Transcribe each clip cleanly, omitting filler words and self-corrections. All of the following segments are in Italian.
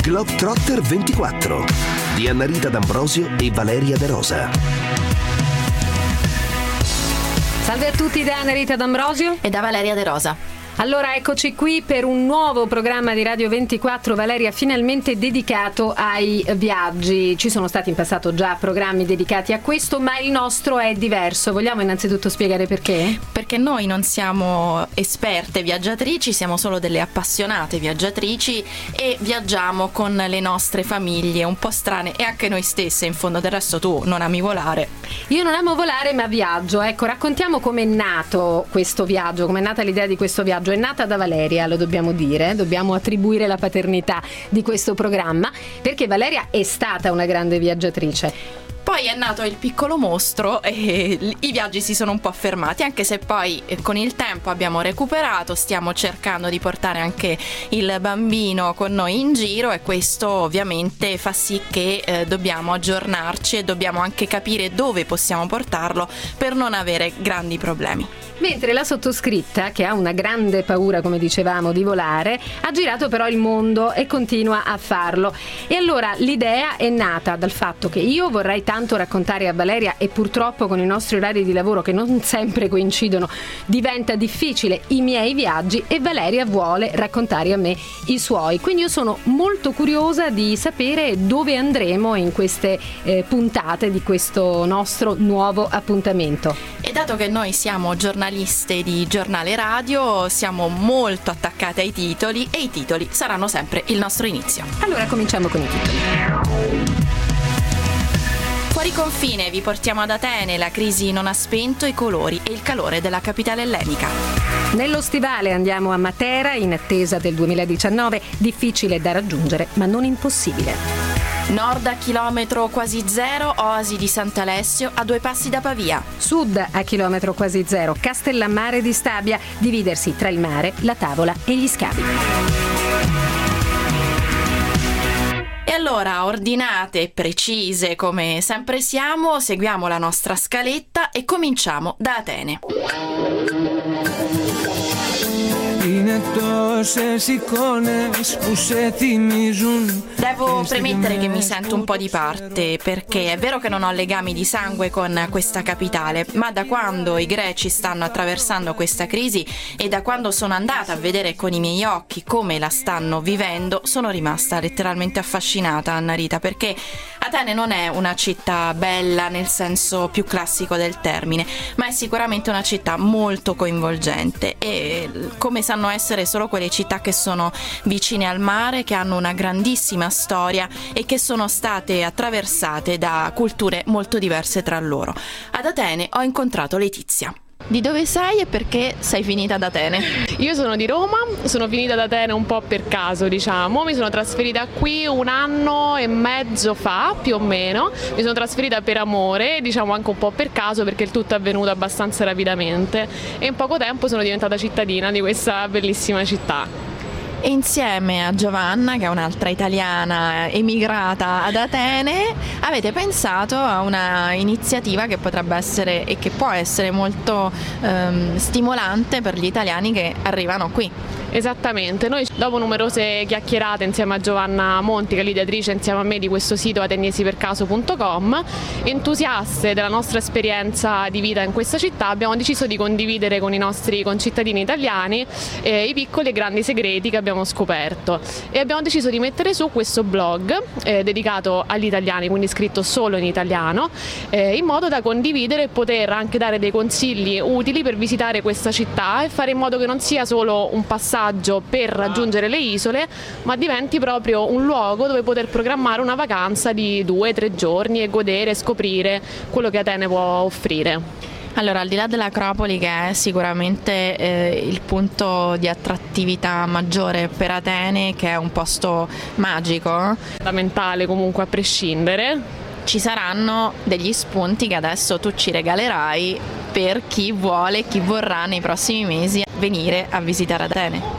Globetrotter 24 di Annarita D'Ambrosio e Valeria De Rosa. Salve a tutti da Annarita D'Ambrosio e da Valeria De Rosa. Allora eccoci qui per un nuovo programma di Radio 24, Valeria, finalmente dedicato ai viaggi. Ci sono stati in passato già programmi dedicati a questo, ma il nostro è diverso. Vogliamo innanzitutto spiegare perché? Perché noi non siamo esperte viaggiatrici, siamo solo delle appassionate viaggiatrici e viaggiamo con le nostre famiglie un po' strane e anche noi stesse. In fondo, del resto tu non ami volare. Io non amo volare, ma viaggio. Ecco, raccontiamo com'è nato questo viaggio, com'è nata l'idea di questo viaggio. È nata da Valeria, lo dobbiamo dire, dobbiamo attribuire la paternità di questo programma, perché Valeria è stata una grande viaggiatrice. Poi è nato il piccolo mostro e i viaggi si sono un po' fermati, anche se poi con il tempo abbiamo recuperato, stiamo cercando di portare anche il bambino con noi in giro e questo ovviamente fa sì che dobbiamo aggiornarci e dobbiamo anche capire dove possiamo portarlo per non avere grandi problemi. Mentre la sottoscritta, che ha una grande paura, come dicevamo, di volare, ha girato però il mondo e continua a farlo. E allora l'idea è nata dal fatto che io vorrei tanto raccontare a Valeria, e purtroppo con i nostri orari di lavoro che non sempre coincidono diventa difficile, i miei viaggi, e Valeria vuole raccontare a me i suoi. Quindi io sono molto curiosa di sapere dove andremo in queste puntate di questo nostro nuovo appuntamento. E dato che noi siamo giornaliste di giornale radio, siamo molto attaccate ai titoli e i titoli saranno sempre il nostro inizio. Allora cominciamo con i titoli. Fuori confine vi portiamo ad Atene, la crisi non ha spento i colori e il calore della capitale ellenica. Nello stivale andiamo a Matera in attesa del 2019, difficile da raggiungere ma non impossibile. Nord a chilometro quasi zero, oasi di Sant'Alessio a 2 passi da Pavia. Sud a chilometro quasi zero, Castellammare di Stabia, dividersi tra il mare, la tavola e gli scavi. E allora, ordinate e precise come sempre siamo, seguiamo la nostra scaletta e cominciamo da Atene. Devo premettere che mi sento un po' di parte, perché è vero che non ho legami di sangue con questa capitale, ma da quando i greci stanno attraversando questa crisi e da quando sono andata a vedere con i miei occhi come la stanno vivendo, sono rimasta letteralmente affascinata, Annarita, perché Atene non è una città bella nel senso più classico del termine, ma è sicuramente una città molto coinvolgente e come sanno essere solo quelle città che sono vicine al mare, che hanno una grandissima storia e che sono state attraversate da culture molto diverse tra loro. Ad Atene ho incontrato Letizia. Di dove sei e perché sei finita ad Atene? Io sono di Roma, sono finita ad Atene un po' per caso, diciamo. Mi sono trasferita qui 1 anno e mezzo fa, più o meno. Mi sono trasferita per amore, diciamo anche un po' per caso, perché il tutto è avvenuto abbastanza rapidamente e in poco tempo sono diventata cittadina di questa bellissima città. E insieme a Giovanna, che è un'altra italiana emigrata ad Atene, avete pensato a una iniziativa che potrebbe essere e che può essere molto stimolante per gli italiani che arrivano qui. Esattamente, noi dopo numerose chiacchierate insieme a Giovanna Monti, che è l'ideatrice insieme a me di questo sito ateniesipercaso.com, entusiaste della nostra esperienza di vita in questa città, abbiamo deciso di condividere con i nostri concittadini italiani i piccoli e grandi segreti che abbiamo scoperto e abbiamo deciso di mettere su questo blog dedicato agli italiani, quindi scritto solo in italiano, in modo da condividere e poter anche dare dei consigli utili per visitare questa città e fare in modo che non sia solo un passaggio per raggiungere le isole, ma diventi proprio un luogo dove poter programmare una vacanza di 2-3 giorni e godere e scoprire quello che Atene può offrire. Allora, al di là dell'Acropoli, che è sicuramente il punto di attrattività maggiore per Atene, che è un posto magico, fondamentale comunque a prescindere, ci saranno degli spunti che adesso tu ci regalerai per chi vuole, chi vorrà nei prossimi mesi venire a visitare Atene.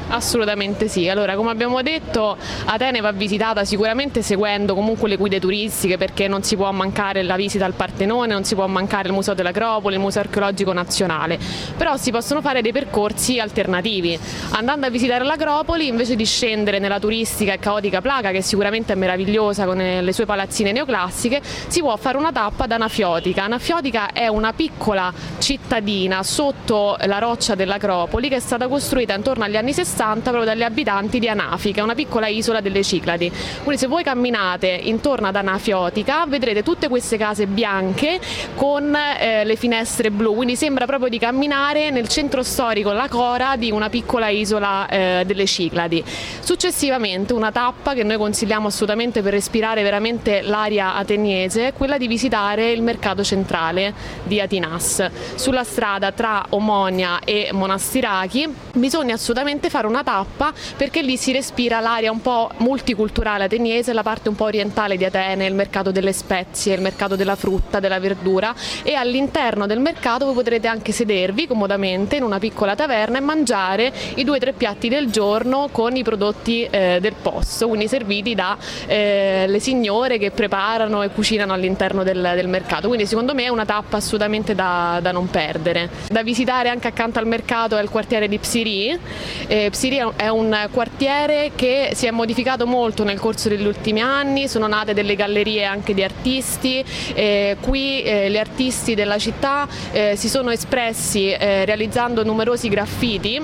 Assolutamente sì. Allora, come abbiamo detto, Atene va visitata sicuramente seguendo comunque le guide turistiche, perché non si può mancare la visita al Partenone, non si può mancare il Museo dell'Acropoli, il Museo Archeologico Nazionale, però si possono fare dei percorsi alternativi. Andando a visitare l'Acropoli, invece di scendere nella turistica e caotica Placa, che sicuramente è meravigliosa con le sue palazzine neoclassiche, si può fare una tappa ad Anafiotica. Anafiotica è una piccola cittadina sotto la roccia dell'Acropoli che è stata costruita intorno agli anni 60 proprio dagli abitanti di Anafi, che è una piccola isola delle Cicladi. Quindi se voi camminate intorno ad Anafiotica vedrete tutte queste case bianche con le finestre blu, quindi sembra proprio di camminare nel centro storico, la Cora, di una piccola isola delle Cicladi. Successivamente una tappa che noi consigliamo assolutamente per respirare veramente l'aria ateniese è quella di visitare il mercato centrale di Atinas. Sulla strada tra Omonia e Monastirachi bisogna assolutamente fare una tappa, perché lì si respira l'aria un po' multiculturale ateniese, la parte un po' orientale di Atene, il mercato delle spezie, il mercato della frutta, della verdura, e all'interno del mercato voi potrete anche sedervi comodamente in una piccola taverna e mangiare i 2-3 piatti del giorno con i prodotti del posto, quindi serviti da le signore che preparano e cucinano all'interno del mercato. Quindi secondo me è una tappa assolutamente da non perdere. Da visitare anche accanto al mercato è il quartiere di Psiri. Psiri è un quartiere che si è modificato molto nel corso degli ultimi anni, sono nate delle gallerie anche di artisti, qui gli artisti della città si sono espressi realizzando numerosi graffiti,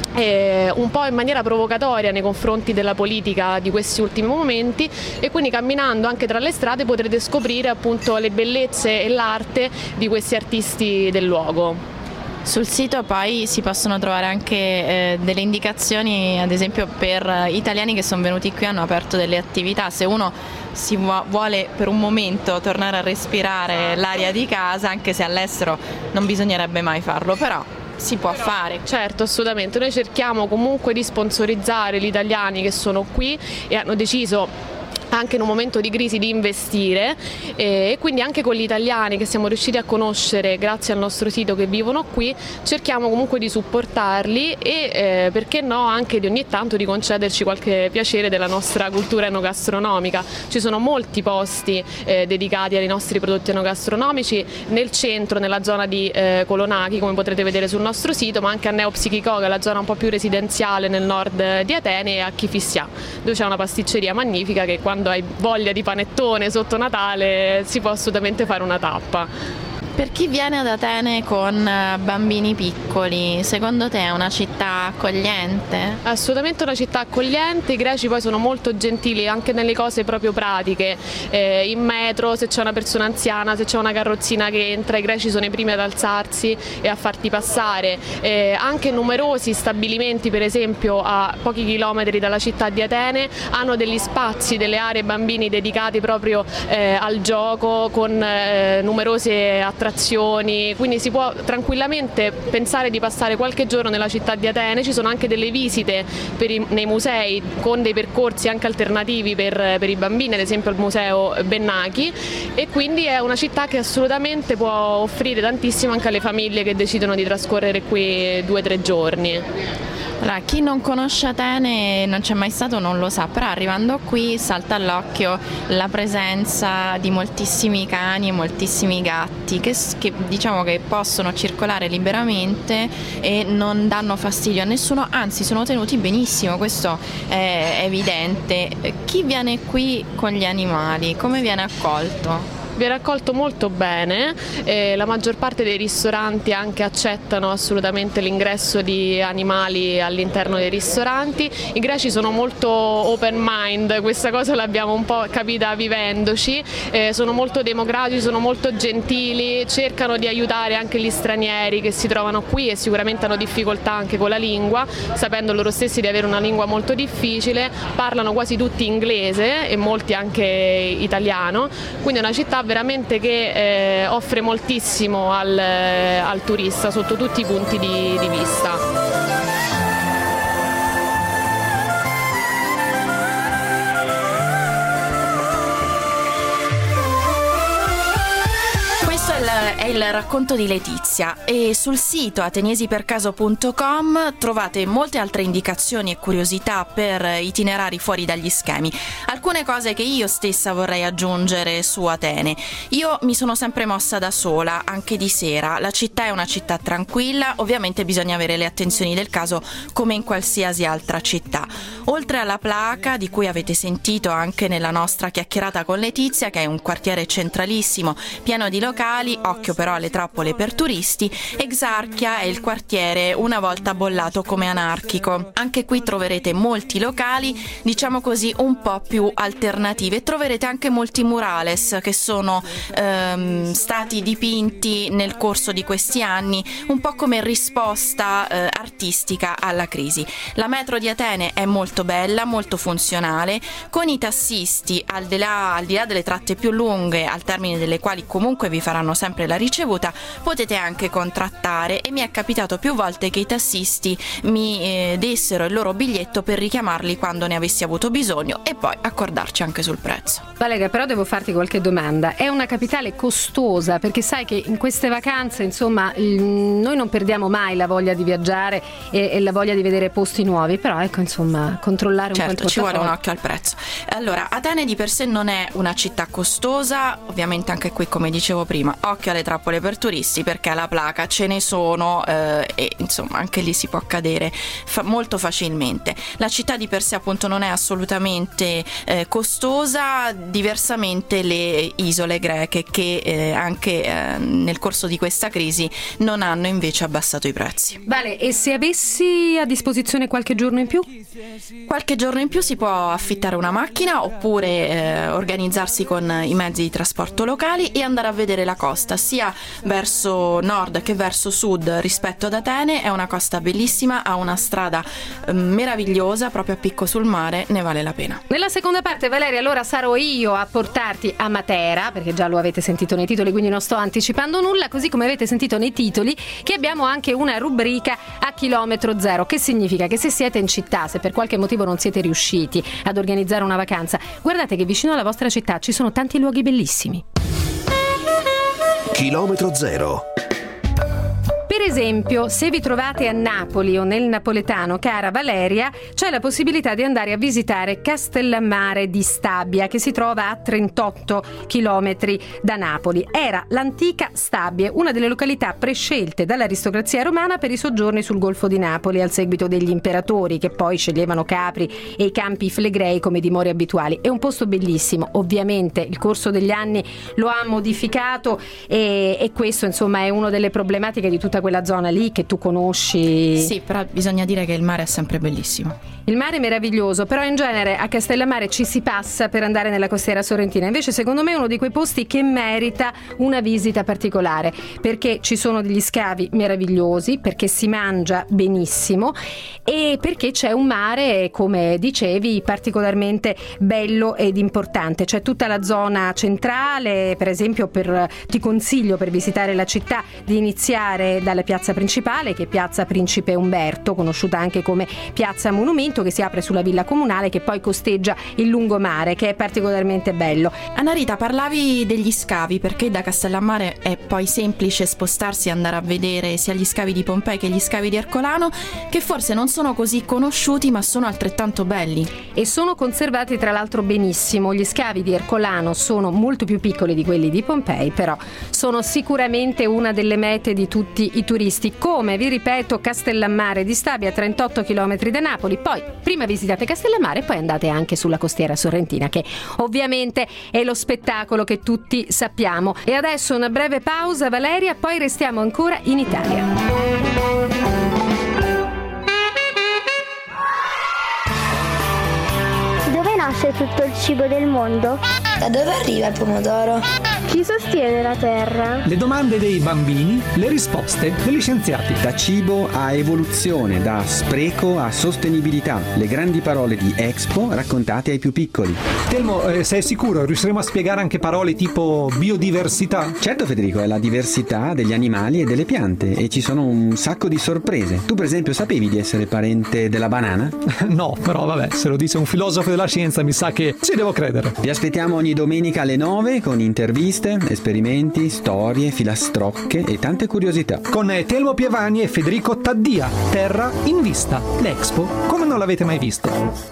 un po' in maniera provocatoria nei confronti della politica di questi ultimi momenti, e quindi camminando anche tra le strade potrete scoprire appunto le bellezze e l'arte di questi artisti del luogo. Sul sito poi si possono trovare anche delle indicazioni, ad esempio per italiani che sono venuti qui, hanno aperto delle attività. Se uno si vuole per un momento tornare a respirare l'aria di casa, anche se all'estero non bisognerebbe mai farlo, però si può fare. Certo, assolutamente. Noi cerchiamo comunque di sponsorizzare gli italiani che sono qui e hanno deciso anche in un momento di crisi di investire, e quindi anche con gli italiani che siamo riusciti a conoscere grazie al nostro sito che vivono qui cerchiamo comunque di supportarli e perché no anche di ogni tanto di concederci qualche piacere della nostra cultura enogastronomica. Ci sono molti posti dedicati ai nostri prodotti enogastronomici nel centro, nella zona di Kolonachi, come potrete vedere sul nostro sito, ma anche a Neopsichiko, che è la zona un po' più residenziale nel nord di Atene, e a Kifissia, dove c'è una pasticceria magnifica che quando hai voglia di panettone sotto Natale si può assolutamente fare una tappa. Per chi viene ad Atene con bambini piccoli, secondo te è una città accogliente? Assolutamente una città accogliente, i greci poi sono molto gentili anche nelle cose proprio pratiche, in metro se c'è una persona anziana, se c'è una carrozzina che entra, i greci sono i primi ad alzarsi e a farti passare, anche numerosi stabilimenti per esempio a pochi chilometri dalla città di Atene hanno degli spazi, delle aree bambini dedicati proprio al gioco con numerose attrazioni, quindi si può tranquillamente pensare di passare qualche giorno nella città di Atene. Ci sono anche delle visite nei musei con dei percorsi anche alternativi per i bambini, ad esempio al museo Bennaki, e quindi è una città che assolutamente può offrire tantissimo anche alle famiglie che decidono di trascorrere qui 2-3 giorni. Allora, chi non conosce Atene, non c'è mai stato, non lo sa, però arrivando qui salta all'occhio la presenza di moltissimi cani e moltissimi gatti che diciamo che possono circolare liberamente e non danno fastidio a nessuno, anzi sono tenuti benissimo, questo è evidente. Chi viene qui con gli animali, come viene accolto? Viene accolto molto bene, la maggior parte dei ristoranti anche accettano assolutamente l'ingresso di animali all'interno dei ristoranti. I greci sono molto open mind, questa cosa l'abbiamo un po' capita vivendoci, sono molto democratici, sono molto gentili, cercano di aiutare anche gli stranieri che si trovano qui e sicuramente hanno difficoltà anche con la lingua, sapendo loro stessi di avere una lingua molto difficile, parlano quasi tutti inglese e molti anche italiano, quindi è una città veramente che offre moltissimo al turista sotto tutti i punti di vista. È il racconto di Letizia e sul sito ateniesipercaso.com trovate molte altre indicazioni e curiosità per itinerari fuori dagli schemi. Alcune cose che io stessa vorrei aggiungere su Atene. Io mi sono sempre mossa da sola, anche di sera. La città è una città tranquilla, ovviamente bisogna avere le attenzioni del caso come in qualsiasi altra città. Oltre alla Plaka, di cui avete sentito anche nella nostra chiacchierata con Letizia, che è un quartiere centralissimo, pieno di locali, occhio però alle trappole per turisti, Exarchia è il quartiere una volta bollato come anarchico. Anche qui troverete molti locali, diciamo così, un po' più alternativi, e troverete anche molti murales che sono stati dipinti nel corso di questi anni, un po' come risposta artistica alla crisi. La metro di Atene è molto bella, molto funzionale, con i tassisti al di là delle tratte più lunghe, al termine delle quali comunque vi faranno sempre la ricevuta, potete anche contrattare, e mi è capitato più volte che i tassisti mi dessero il loro biglietto per richiamarli quando ne avessi avuto bisogno e poi accordarci anche sul prezzo. Valeria, però devo farti qualche domanda. È una capitale costosa? Perché sai che in queste vacanze, insomma, noi non perdiamo mai la voglia di viaggiare e la voglia di vedere posti nuovi, però ecco, insomma, controllare un po' il portafoglio. Ci vuole un occhio al prezzo. Allora, Atene di per sé non è una città costosa, ovviamente anche qui, come dicevo prima, occhio alle trappole per turisti, perché alla Plaka ce ne sono e insomma anche lì si può cadere molto facilmente. La città di per sé appunto non è assolutamente costosa, diversamente le isole greche che anche nel corso di questa crisi non hanno invece abbassato i prezzi. Vale, e se avessi a disposizione qualche giorno in più? Qualche giorno in più si può affittare una macchina oppure organizzarsi con i mezzi di trasporto locali e andare a vedere la costa, sia verso nord che verso sud rispetto ad Atene. È una costa bellissima, ha una strada meravigliosa proprio a picco sul mare, ne vale la pena. Nella seconda parte, Valeria, allora sarò io a portarti a Matera, perché già lo avete sentito nei titoli, quindi non sto anticipando nulla, così come avete sentito nei titoli che abbiamo anche una rubrica a chilometro zero, che significa che se siete in città, se per qualche motivo non siete riusciti ad organizzare una vacanza, guardate che vicino alla vostra città ci sono tanti luoghi bellissimi. Chilometro zero. Per esempio, se vi trovate a Napoli o nel napoletano, cara Valeria, c'è la possibilità di andare a visitare Castellammare di Stabia, che si trova a 38 chilometri da Napoli. Era l'antica Stabie, una delle località prescelte dall'aristocrazia romana per i soggiorni sul Golfo di Napoli al seguito degli imperatori, che poi sceglievano Capri e i Campi Flegrei come dimore abituali. È un posto bellissimo, ovviamente il corso degli anni lo ha modificato e questo insomma è una delle problematiche di tutta quella zona lì che tu conosci. Sì, però bisogna dire che il mare è sempre bellissimo. Il mare è meraviglioso, però in genere a Castellammare ci si passa per andare nella costiera sorrentina. Invece secondo me è uno di quei posti che merita una visita particolare, perché ci sono degli scavi meravigliosi, perché si mangia benissimo e perché c'è un mare, come dicevi, particolarmente bello ed importante. C'è tutta la zona centrale, per esempio ti consiglio per visitare la città di iniziare dalla piazza principale, che è Piazza Principe Umberto, conosciuta anche come Piazza Monumento, che si apre sulla villa comunale, che poi costeggia il lungomare, che è particolarmente bello. Anna Rita, parlavi degli scavi, perché da Castellammare è poi semplice spostarsi e andare a vedere sia gli scavi di Pompei che gli scavi di Ercolano, che forse non sono così conosciuti ma sono altrettanto belli. E sono conservati tra l'altro benissimo. Gli scavi di Ercolano sono molto più piccoli di quelli di Pompei, però sono sicuramente una delle mete di tutti i turisti. Come, vi ripeto, Castellammare di Stabia, a 38 km da Napoli. Poi prima visitate Castellammare e poi andate anche sulla costiera sorrentina, che ovviamente è lo spettacolo che tutti sappiamo. E adesso una breve pausa, Valeria, poi restiamo ancora in Italia. Dove nasce tutto il cibo del mondo? Da dove arriva il pomodoro? Chi sostiene la Terra? Le domande dei bambini, le risposte degli scienziati. Da cibo a evoluzione, da spreco a sostenibilità. Le grandi parole di Expo raccontate ai più piccoli. Telmo, sei sicuro? Riusciremo a spiegare anche parole tipo biodiversità? Certo Federico, è la diversità degli animali e delle piante e ci sono un sacco di sorprese. Tu per esempio sapevi di essere parente della banana? No, però vabbè, se lo dice un filosofo della scienza mi sa che ci devo credere. Vi aspettiamo ogni Ogni domenica alle 9 con interviste, esperimenti, storie, filastrocche e tante curiosità. Con Telmo Pievani e Federico Taddia. Terra in vista. L'Expo come non l'avete mai visto.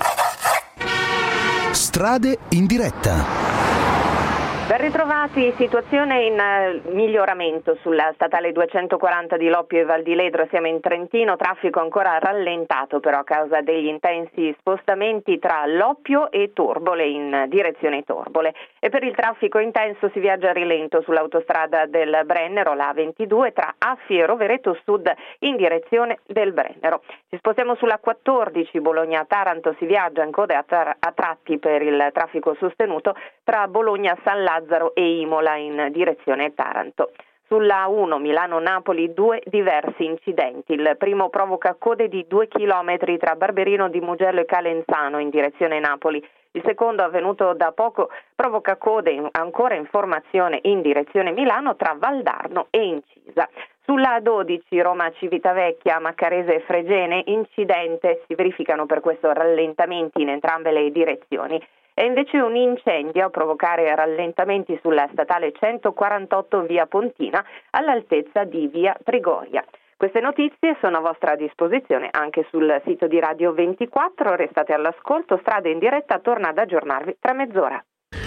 Strade in diretta. Ben ritrovati, situazione in miglioramento sulla statale 240 di Loppio e Val di Ledro, siamo in Trentino, traffico ancora rallentato però a causa degli intensi spostamenti tra Loppio e Torbole in direzione Torbole, e per il traffico intenso si viaggia a rilento sull'autostrada del Brennero, la A22 tra Affi e Rovereto Sud in direzione del Brennero. Ci spostiamo sulla 14 Bologna-Taranto, si viaggia in coda a tratti per il traffico sostenuto tra Bologna-San Lazzaro e Imola in direzione Taranto. Sulla A1 Milano-Napoli 2 diversi incidenti. Il primo provoca code di 2 chilometri tra Barberino di Mugello e Calenzano in direzione Napoli. Il secondo, avvenuto da poco, provoca code ancora in formazione in direzione Milano tra Valdarno e Incisa. Sulla A12 Roma-Civitavecchia, Maccarese e Fregene, incidente, si verificano per questo rallentamenti in entrambe le direzioni. È invece un incendio a provocare rallentamenti sulla statale 148 via Pontina all'altezza di via Trigoria. Queste notizie sono a vostra disposizione anche sul sito di Radio 24, restate all'ascolto, Strade in diretta torna ad aggiornarvi tra mezz'ora.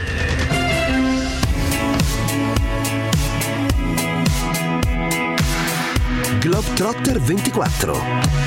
Globetrotter 24.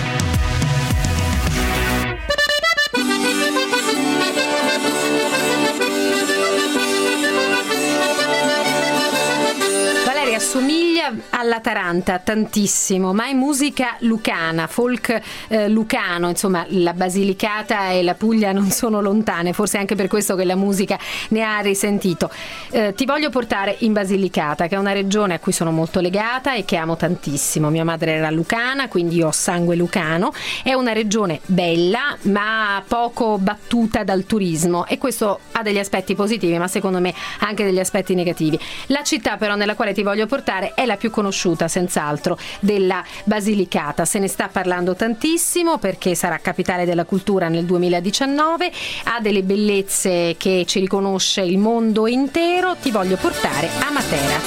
Assomiglia alla Taranta tantissimo, ma è musica lucana, folk lucano, insomma la Basilicata e la Puglia non sono lontane, forse anche per questo che la musica ne ha risentito. Ti voglio portare in Basilicata, che è una regione a cui sono molto legata e che amo tantissimo. Mia madre era lucana, quindi io ho sangue lucano. È una regione bella ma poco battuta dal turismo, e questo ha degli aspetti positivi, ma secondo me anche degli aspetti negativi. La città però nella quale ti voglio portare è la più conosciuta senz'altro della Basilicata, se ne sta parlando tantissimo perché sarà capitale della cultura nel 2019, ha delle bellezze che ci riconosce il mondo intero. Ti voglio portare a Matera.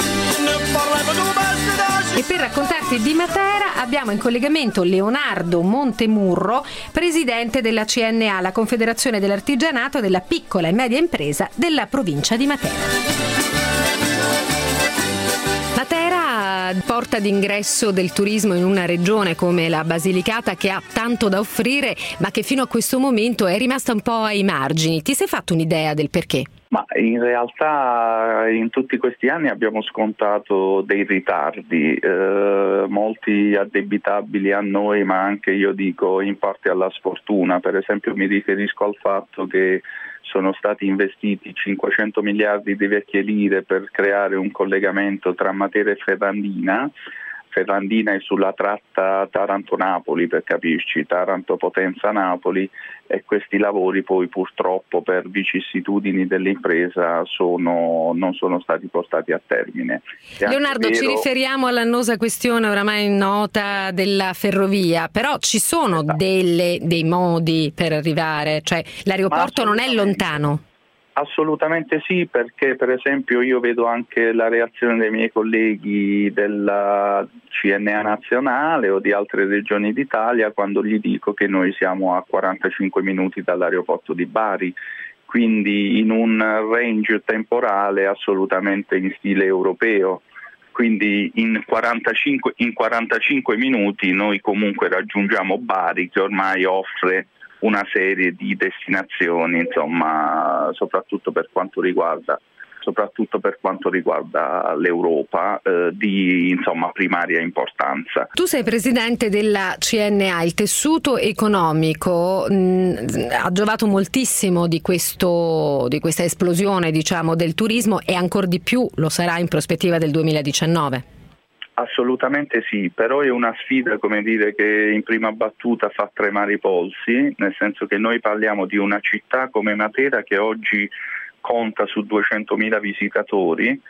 E per raccontarti di Matera abbiamo in collegamento Leonardo Montemurro, presidente della CNA, la Confederazione dell'Artigianato della Piccola e Media Impresa della provincia di Matera. Matera, porta d'ingresso del turismo in una regione come la Basilicata che ha tanto da offrire, ma che fino a questo momento è rimasta un po' ai margini. Ti sei fatto un'idea del perché? Ma in realtà in tutti questi anni abbiamo scontato dei ritardi, molti addebitabili a noi, ma anche io dico in parte alla sfortuna. Per esempio mi riferisco al fatto che sono stati investiti 500 miliardi di vecchie lire per creare un collegamento tra Matera e Ferrandina. Ferrandina è sulla tratta Taranto-Napoli, per capirci, Taranto-Potenza-Napoli, e questi lavori poi purtroppo per vicissitudini dell'impresa non sono stati portati a termine. Leonardo, ci riferiamo all'annosa questione oramai nota della ferrovia, però ci sono dei modi per arrivare, cioè l'aeroporto non è lontano. Assolutamente sì, perché per esempio io vedo anche la reazione dei miei colleghi della CNA nazionale o di altre regioni d'Italia quando gli dico che noi siamo a 45 minuti dall'aeroporto di Bari, quindi in un range temporale assolutamente in stile europeo. Quindi in 45 minuti noi comunque raggiungiamo Bari, che ormai offre una serie di destinazioni, insomma, soprattutto per quanto riguarda l'Europa, di primaria importanza. Tu sei presidente della CNA, il tessuto economico ha giovato moltissimo di questa esplosione, del turismo, e ancor di più lo sarà in prospettiva del 2019. Assolutamente sì, però è una sfida, che in prima battuta fa tremare i polsi, nel senso che noi parliamo di una città come Matera che oggi conta su 200.000 visitatori,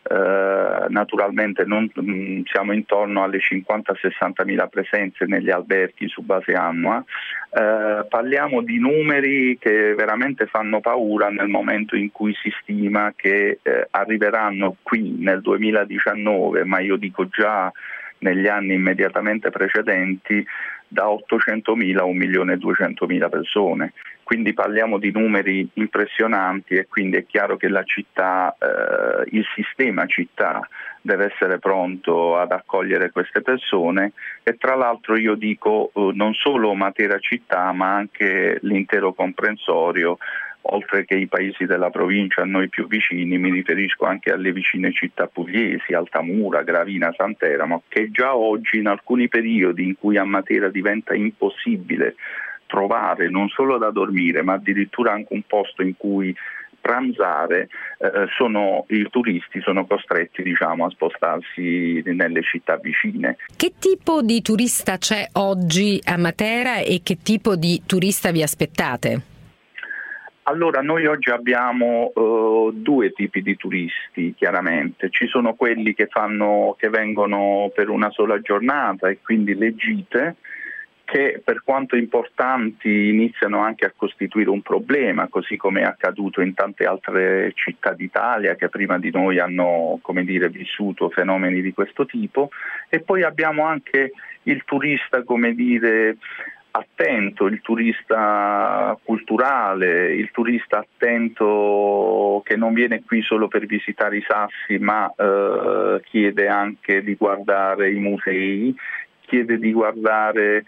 naturalmente siamo intorno alle 50-60 mila presenze negli alberghi su base annua. Parliamo di numeri che veramente fanno paura nel momento in cui si stima che arriveranno qui nel 2019, ma io dico già negli anni immediatamente precedenti, da 800.000 a 1.200.000 persone. Quindi parliamo di numeri impressionanti e quindi è chiaro che la città, il sistema città deve essere pronto ad accogliere queste persone e tra l'altro io dico non solo Matera città ma anche l'intero comprensorio, oltre che i paesi della provincia a noi più vicini, mi riferisco anche alle vicine città pugliesi, Altamura, Gravina, Santeramo, che già oggi in alcuni periodi in cui a Matera diventa impossibile trovare non solo da dormire ma addirittura anche un posto in cui pranzare, i turisti sono costretti a spostarsi nelle città vicine. Che tipo di turista c'è oggi a Matera e che tipo di turista vi aspettate? Allora, noi oggi abbiamo due tipi di turisti, chiaramente. Ci sono quelli che vengono per una sola giornata e quindi le gite, che per quanto importanti iniziano anche a costituire un problema, così come è accaduto in tante altre città d'Italia che prima di noi hanno, vissuto fenomeni di questo tipo. E poi abbiamo anche il turista, attento, il turista culturale, il turista attento che non viene qui solo per visitare i sassi ma chiede anche di guardare i musei, chiede di guardare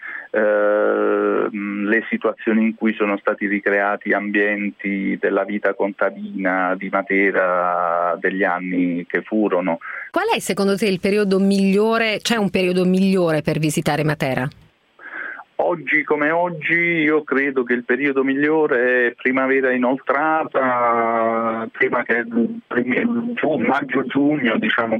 le situazioni in cui sono stati ricreati ambienti della vita contadina di Matera degli anni che furono. Qual è secondo te il periodo migliore? C'è un periodo migliore per visitare Matera? Oggi come oggi io credo che il periodo migliore è primavera inoltrata, prima che maggio-giugno,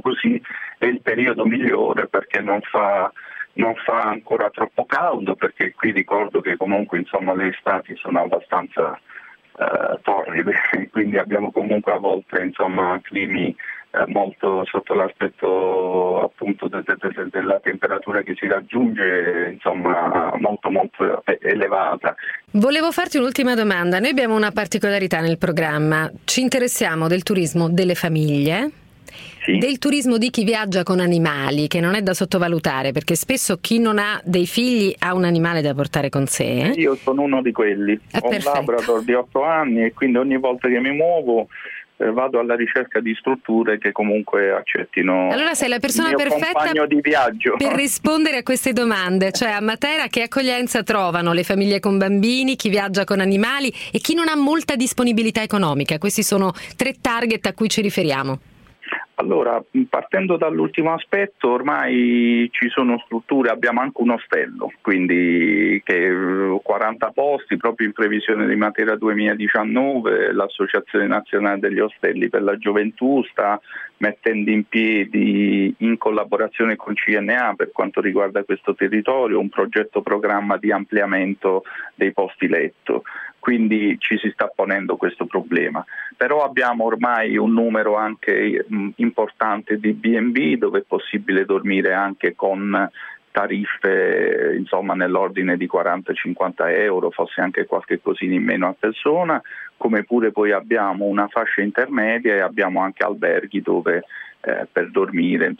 è il periodo migliore perché non fa ancora troppo caldo, perché qui ricordo che comunque le estati sono abbastanza torride, quindi abbiamo comunque a volte climi molto sotto l'aspetto appunto della temperatura che si raggiunge molto molto elevata. Volevo farti un'ultima domanda. Noi abbiamo una particolarità nel programma, ci interessiamo del turismo delle famiglie. Sì. Del turismo di chi viaggia con animali, che non è da sottovalutare, perché spesso chi non ha dei figli ha un animale da portare con sé. Io sono uno di quelli, ho un Labrador di 8 anni e quindi ogni volta che mi muovo vado alla ricerca di strutture che comunque accettino. Allora sei la persona il mio perfetta compagno di viaggio per rispondere a queste domande, cioè a Matera che accoglienza trovano le famiglie con bambini, chi viaggia con animali e chi non ha molta disponibilità economica. Questi sono 3 target a cui ci riferiamo. Allora, partendo dall'ultimo aspetto, ormai ci sono strutture, abbiamo anche un ostello, quindi che 40 posti, proprio in previsione di Matera 2019, l'Associazione Nazionale degli Ostelli per la Gioventù sta mettendo in piedi, in collaborazione con CNA per quanto riguarda questo territorio, un progetto programma di ampliamento dei posti letto. Quindi ci si sta ponendo questo problema. Però abbiamo ormai un numero anche importante di B&B dove è possibile dormire anche con tariffe nell'ordine di 40-50 euro, forse anche qualche cosina in meno a persona, come pure poi abbiamo una fascia intermedia e abbiamo anche alberghi dove per dormire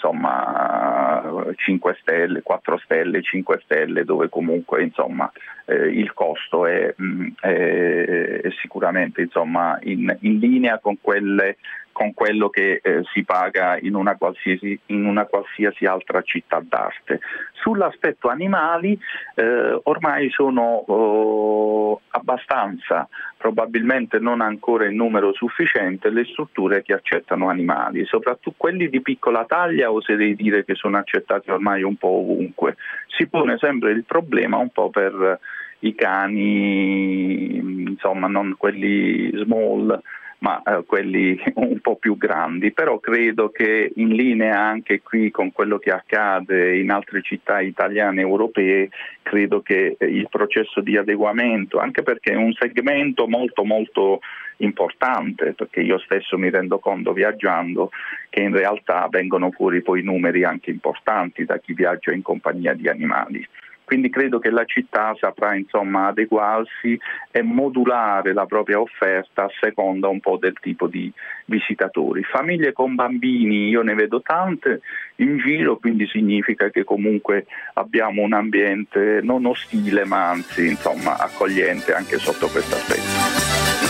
5 stelle, 4 stelle, 5 stelle, dove comunque il costo è sicuramente in linea con quello che si paga in una qualsiasi altra città d'arte. Sull'aspetto animali ormai sono abbastanza, probabilmente non ancora in numero sufficiente, le strutture che accettano animali, soprattutto quelli di piccola taglia, oserei dire che sono accettati ormai un po' ovunque. Si pone sempre il problema un po' per i cani, non quelli small, ma quelli un po' più grandi, però credo che in linea anche qui con quello che accade in altre città italiane e europee, credo che il processo di adeguamento, anche perché è un segmento molto molto importante, perché io stesso mi rendo conto viaggiando che in realtà vengono fuori poi numeri anche importanti da chi viaggia in compagnia di animali. Quindi credo che la città saprà adeguarsi e modulare la propria offerta a seconda un po' del tipo di visitatori. Famiglie con bambini io ne vedo tante in giro, quindi significa che comunque abbiamo un ambiente non ostile ma anzi accogliente anche sotto questo aspetto.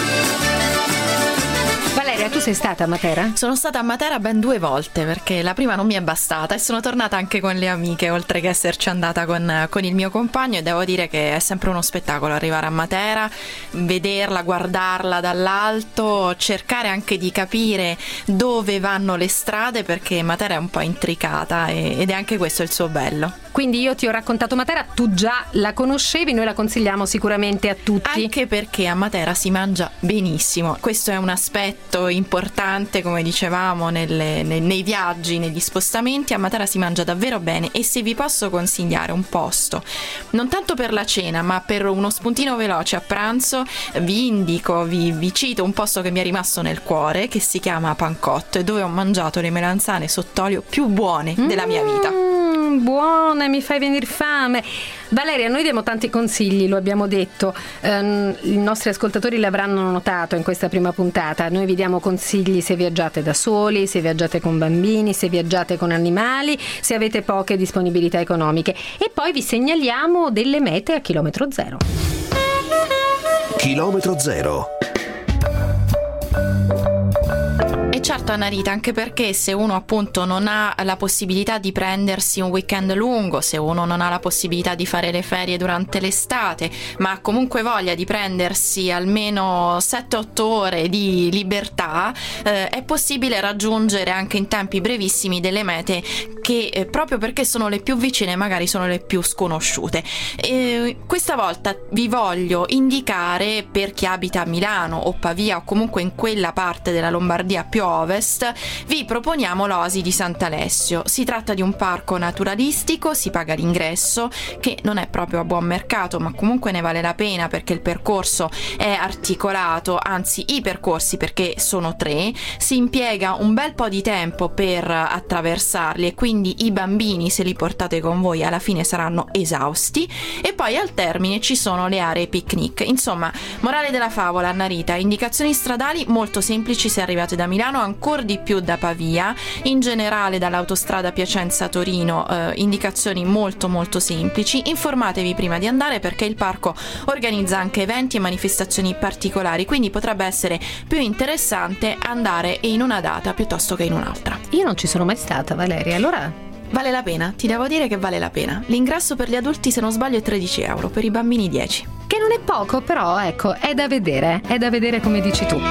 Valeria, tu sei stata a Matera? Sono stata a Matera ben 2 volte, perché la prima non mi è bastata e sono tornata anche con le amiche, oltre che esserci andata con il mio compagno, e devo dire che è sempre uno spettacolo arrivare a Matera, vederla, guardarla dall'alto, cercare anche di capire dove vanno le strade, perché Matera è un po' intricata ed è anche questo il suo bello. Quindi io ti ho raccontato Matera, tu già la conoscevi, noi la consigliamo sicuramente a tutti. Anche perché a Matera si mangia benissimo, questo è un aspetto importante, come dicevamo, nei viaggi, negli spostamenti. A Matera si mangia davvero bene, e se vi posso consigliare un posto, non tanto per la cena ma per uno spuntino veloce a pranzo, vi cito un posto che mi è rimasto nel cuore, che si chiama Pancotto, dove ho mangiato le melanzane sott'olio più buone della mia vita. Buone, mi fai venire fame. Valeria, noi diamo tanti consigli, lo abbiamo detto, i nostri ascoltatori l'avranno notato in questa prima puntata. Noi vi diamo consigli se viaggiate da soli, se viaggiate con bambini, se viaggiate con animali, se avete poche disponibilità economiche, e poi vi segnaliamo delle mete a chilometro zero. Chilometro zero. E certo, Annarita, anche perché se uno appunto non ha la possibilità di prendersi un weekend lungo, se uno non ha la possibilità di fare le ferie durante l'estate, ma ha comunque voglia di prendersi almeno 7-8 ore di libertà, è possibile raggiungere anche in tempi brevissimi delle mete che proprio perché sono le più vicine magari sono le più sconosciute. Questa volta vi voglio indicare, per chi abita a Milano o Pavia o comunque in quella parte della Lombardia più ovest, vi proponiamo l'Oasi di Sant'Alessio. Si tratta di un parco naturalistico, si paga l'ingresso, che non è proprio a buon mercato, ma comunque ne vale la pena perché il percorso è articolato, anzi i percorsi, perché sono 3, si impiega un bel po' di tempo per attraversarli e quindi i bambini, se li portate con voi, alla fine saranno esausti, e poi al termine ci sono le aree picnic. Insomma, morale della favola, Annarita, indicazioni stradali molto semplici se arrivate da Milano, ancor di più da Pavia, in generale dall'autostrada Piacenza-Torino, indicazioni molto molto semplici. Informatevi prima di andare perché il parco organizza anche eventi e manifestazioni particolari, quindi potrebbe essere più interessante andare in una data piuttosto che in un'altra. Io non ci sono mai stata, Valeria, allora... Vale la pena, ti devo dire che vale la pena. L'ingresso per gli adulti, se non sbaglio, è 13 euro, per i bambini 10. Che non è poco, però ecco, è da vedere come dici tu.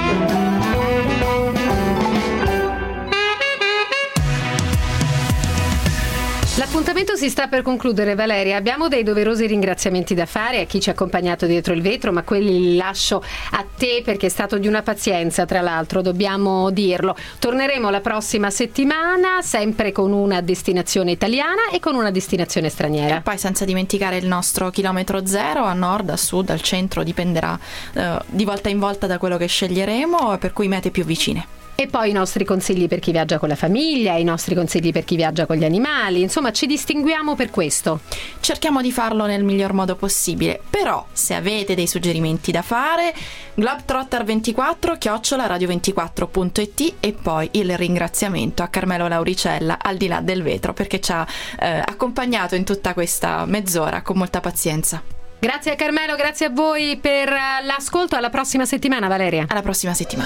L'appuntamento si sta per concludere, Valeria. Abbiamo dei doverosi ringraziamenti da fare a chi ci ha accompagnato dietro il vetro, ma quelli li lascio a te perché è stato di una pazienza, tra l'altro, dobbiamo dirlo. Torneremo la prossima settimana, sempre con una destinazione italiana e con una destinazione straniera. E poi senza dimenticare il nostro chilometro zero, a nord, a sud, al centro, dipenderà di volta in volta da quello che sceglieremo, per cui mete più vicine. E poi i nostri consigli per chi viaggia con la famiglia, i nostri consigli per chi viaggia con gli animali, insomma ci distinguiamo per questo. Cerchiamo di farlo nel miglior modo possibile, però se avete dei suggerimenti da fare, globetrotter24@radio24.it, e poi il ringraziamento a Carmelo Lauricella al di là del vetro perché ci ha accompagnato in tutta questa mezz'ora con molta pazienza. Grazie a Carmelo, grazie a voi per l'ascolto, alla prossima settimana, Valeria. Alla prossima settimana.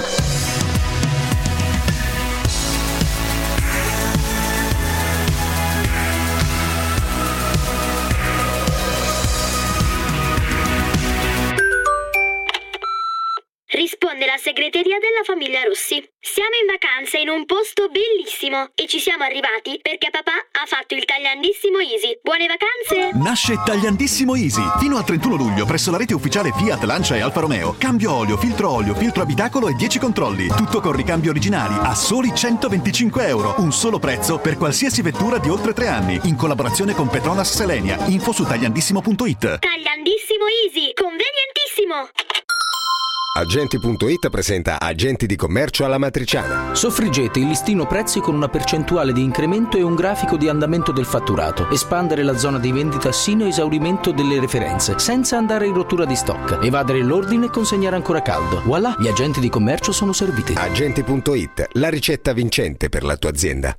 Risponde della segreteria della famiglia Rossi. Siamo in vacanza in un posto bellissimo e ci siamo arrivati perché papà ha fatto il tagliandissimo Easy. Buone vacanze! Nasce Tagliandissimo Easy. Fino al 31 luglio presso la rete ufficiale Fiat, Lancia e Alfa Romeo. Cambio olio, filtro abitacolo e 10 controlli. Tutto con ricambi originali a soli €125. Un solo prezzo per qualsiasi vettura di oltre 3 anni. In collaborazione con Petronas Selenia. Info su tagliandissimo.it. Tagliandissimo Easy, convenientissimo! Agenti.it presenta Agenti di commercio alla matriciana. Soffriggete il listino prezzi con una percentuale di incremento e un grafico di andamento del fatturato. Espandere la zona di vendita sino a esaurimento delle referenze, senza andare in rottura di stock. Evadere l'ordine e consegnare ancora caldo. Voilà, gli agenti di commercio sono serviti. Agenti.it, la ricetta vincente per la tua azienda.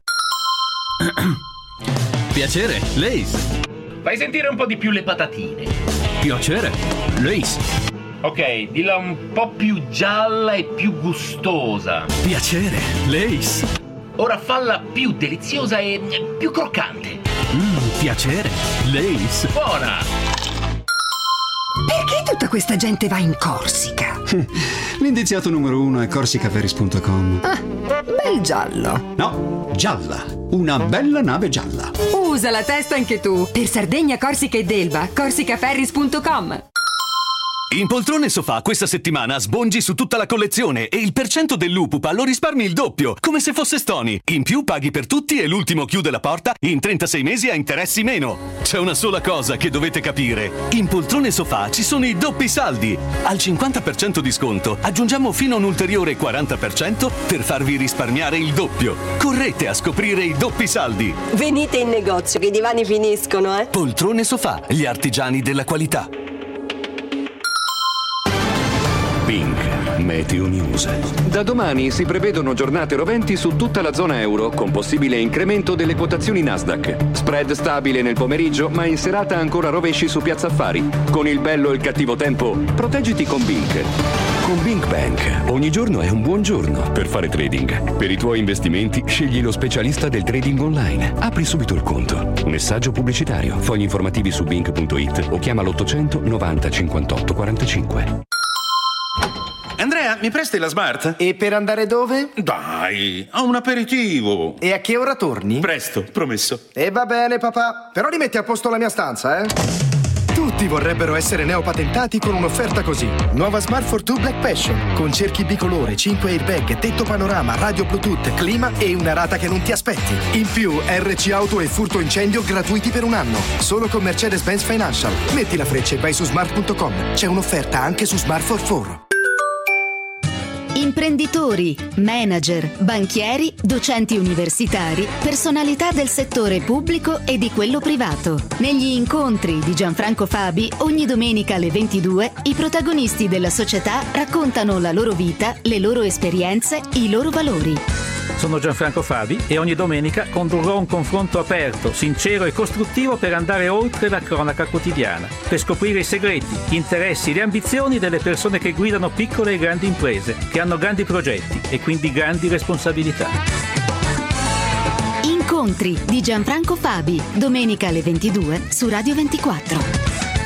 Piacere, Lays. Fai sentire un po' di più le patatine. Piacere, Lays. Ok, dilla un po' più gialla e più gustosa. Piacere, Lays. Ora falla più deliziosa e più croccante. Piacere, Lays. Buona! Perché tutta questa gente va in Corsica? L'indiziato numero 1 è corsicaferris.com. Ah, bel giallo. No, gialla. Una bella nave gialla. Usa la testa anche tu. Per Sardegna, Corsica ed Elba, corsicaferris.com. In poltrone sofà questa settimana sbongi su tutta la collezione e il percento dell'Upupa lo risparmi il doppio, come se fosse Stoni. In più paghi per tutti e l'ultimo chiude la porta in 36 mesi a interessi meno. C'è una sola cosa che dovete capire. In poltrone sofà ci sono i doppi saldi. Al 50% di sconto aggiungiamo fino a un ulteriore 40% per farvi risparmiare il doppio. Correte a scoprire i doppi saldi. Venite in negozio che i divani finiscono, Poltrone sofà, gli artigiani della qualità. Pink Meteo News. Da domani si prevedono giornate roventi su tutta la zona euro, con possibile incremento delle quotazioni Nasdaq. Spread stabile nel pomeriggio, ma in serata ancora rovesci su Piazza Affari. Con il bello e il cattivo tempo, proteggiti con Bink. Con Bink Bank, ogni giorno è un buon giorno per fare trading. Per i tuoi investimenti, scegli lo specialista del trading online. Apri subito il conto. Messaggio pubblicitario. Fogli informativi su Bink.it o chiama l'800 90 58 45. Andrea, mi presti la Smart? E per andare dove? Dai, ho un aperitivo. E a che ora torni? Presto, promesso. E va bene, papà. Però rimetti a posto la mia stanza, Tutti vorrebbero essere neopatentati con un'offerta così. Nuova Smart Fortwo Black Passion, con cerchi bicolore, 5 airbag, tetto panorama, radio Bluetooth, clima e una rata che non ti aspetti. In più, RC Auto e furto incendio gratuiti per un anno. Solo con Mercedes-Benz Financial. Metti la freccia e vai su smart.com. C'è un'offerta anche su Smart for 4. Imprenditori, manager, banchieri, docenti universitari, personalità del settore pubblico e di quello privato. Negli incontri di Gianfranco Fabi, ogni domenica alle 22, i protagonisti della società raccontano la loro vita, le loro esperienze, i loro valori. Sono Gianfranco Fabi e ogni domenica condurrò un confronto aperto, sincero e costruttivo per andare oltre la cronaca quotidiana, per scoprire i segreti, gli interessi e le ambizioni delle persone che guidano piccole e grandi imprese, che hanno grandi progetti e quindi grandi responsabilità. Incontri di Gianfranco Fabi, domenica alle 22 su Radio 24.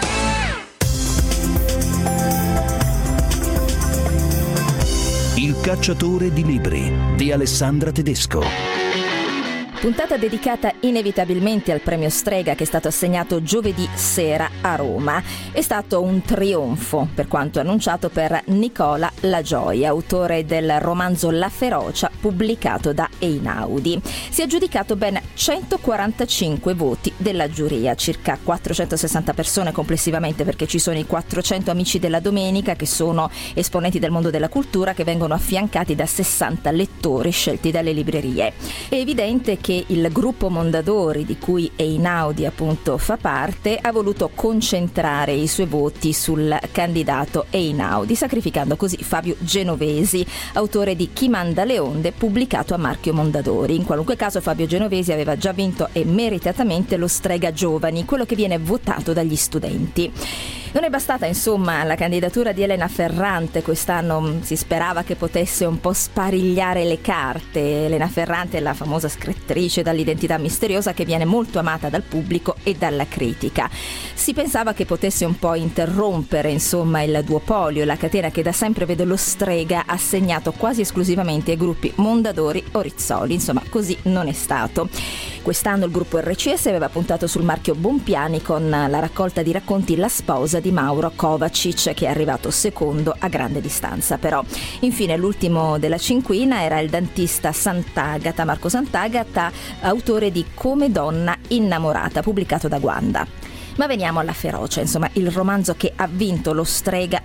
Il cacciatore di libri di Alessandra Tedesco. Puntata dedicata inevitabilmente al premio Strega che è stato assegnato giovedì sera a Roma. È stato un trionfo, per quanto annunciato, per Nicola La Gioia, autore del romanzo La Ferocia, pubblicato da Einaudi. Si è aggiudicato ben 145 voti della giuria, circa 460 persone complessivamente, perché ci sono i 400 amici della domenica, che sono esponenti del mondo della cultura, che vengono affiancati da 60 lettori scelti dalle librerie. È evidente che il gruppo Mondadori, di cui Einaudi appunto fa parte, ha voluto concentrare i suoi voti sul candidato Einaudi, sacrificando così Fabio Genovesi, autore di Chi manda le onde, pubblicato a marchio Mondadori. In qualunque caso Fabio Genovesi aveva già vinto, e meritatamente, lo Strega Giovani, quello che viene votato dagli studenti. Non è bastata insomma la candidatura di Elena Ferrante, quest'anno si sperava che potesse un po' sparigliare le carte. Elena Ferrante è la famosa scrittrice dall'identità misteriosa che viene molto amata dal pubblico e dalla critica. Si pensava che potesse un po' interrompere insomma il duopolio, la catena che da sempre vede lo Strega assegnato quasi esclusivamente ai gruppi Mondadori o Rizzoli, insomma così non è stato. Quest'anno il gruppo RCS aveva puntato sul marchio Bompiani con la raccolta di racconti La sposa di Mauro Kovacic, che è arrivato secondo a grande distanza però. Infine l'ultimo della cinquina era il dantista Sant'Agata, Marco Sant'Agata, autore di Come donna innamorata, pubblicato da Guanda. Ma veniamo alla Ferocia, insomma il romanzo che ha vinto lo Strega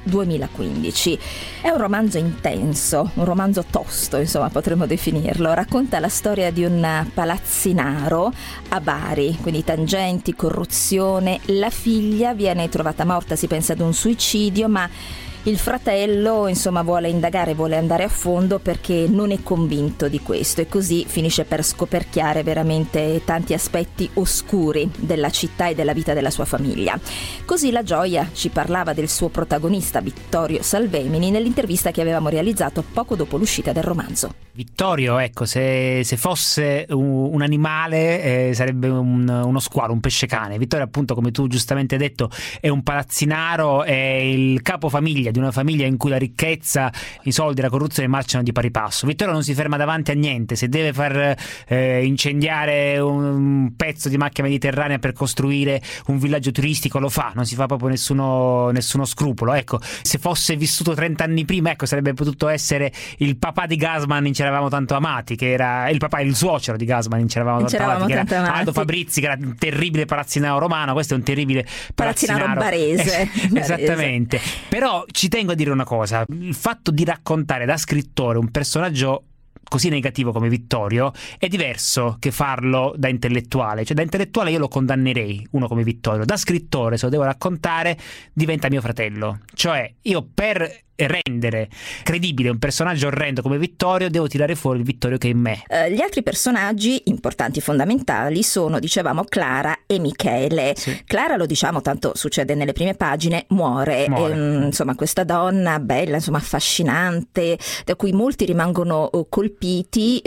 2015. È un romanzo intenso, un romanzo tosto, insomma potremmo definirlo. Racconta la storia di un palazzinaro a Bari, quindi tangenti, corruzione. La figlia viene trovata morta, si pensa ad un suicidio, ma il fratello insomma vuole indagare, vuole andare a fondo perché non è convinto di questo, e così finisce per scoperchiare veramente tanti aspetti oscuri della città e della vita della sua famiglia. Così la Gioia ci parlava del suo protagonista Vittorio Salvemini nell'intervista che avevamo realizzato poco dopo l'uscita del romanzo. Vittorio, ecco, se fosse un animale sarebbe uno squalo, un pesce cane. Vittorio, appunto, come tu giustamente hai detto, è un palazzinaro, è il capofamiglia di una famiglia in cui la ricchezza, i soldi e la corruzione marciano di pari passo. Vittorio non si ferma davanti a niente. Se deve far incendiare un pezzo di macchia mediterranea per costruire un villaggio turistico, lo fa, non si fa proprio nessuno scrupolo. Ecco, se fosse vissuto 30 anni prima, ecco, sarebbe potuto essere il papà di Gassman in Ci eravamo tanto amati, che era il papà, il suocero di Gassman in Ci eravamo tanto amati, che era Aldo Fabrizi, che era un terribile palazzinaro romano. Questo è un terribile palazzinaro barese. Esattamente. Però ci tengo a dire una cosa: il fatto di raccontare da scrittore un personaggio così negativo come Vittorio è diverso che farlo da intellettuale. Cioè da intellettuale io lo condannerei, uno come Vittorio. Da scrittore, se lo devo raccontare, diventa mio fratello. Cioè io per rendere credibile un personaggio orrendo come Vittorio devo tirare fuori il Vittorio che è in me. Gli altri personaggi importanti, fondamentali, sono, dicevamo, Clara e Michele. Sì. Clara, lo diciamo, tanto succede nelle prime pagine, muore. Insomma, questa donna bella, insomma affascinante, da cui molti rimangono colpiti,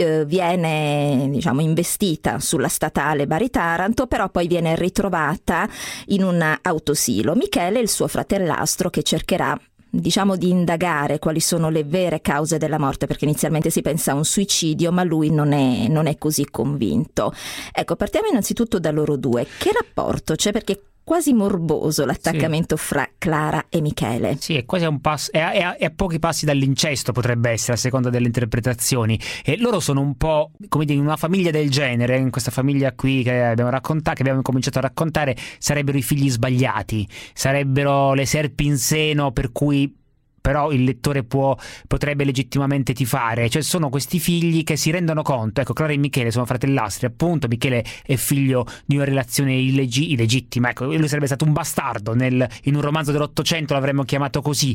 viene, diciamo, investita sulla statale Bari-Taranto, però poi viene ritrovata in un autosilo. Michele è il suo fratellastro che cercherà, diciamo, di indagare quali sono le vere cause della morte, perché inizialmente si pensa a un suicidio, ma lui non è così convinto. Ecco, partiamo innanzitutto da loro due. Che rapporto c'è? Perché è quasi morboso l'attaccamento fra Clara e Michele. Sì, è quasi a un passo, è a pochi passi dall'incesto, potrebbe essere, a seconda delle interpretazioni. E loro sono un po', come dire, in una famiglia del genere. In questa famiglia qui che abbiamo cominciato a raccontare, sarebbero i figli sbagliati, sarebbero le serpi in seno per cui però il lettore potrebbe legittimamente tifare. Cioè sono questi figli che si rendono conto, ecco, Clara e Michele sono fratellastri, appunto. Michele è figlio di una relazione illegittima, ecco, lui sarebbe stato un bastardo, in un romanzo dell'Ottocento l'avremmo chiamato così,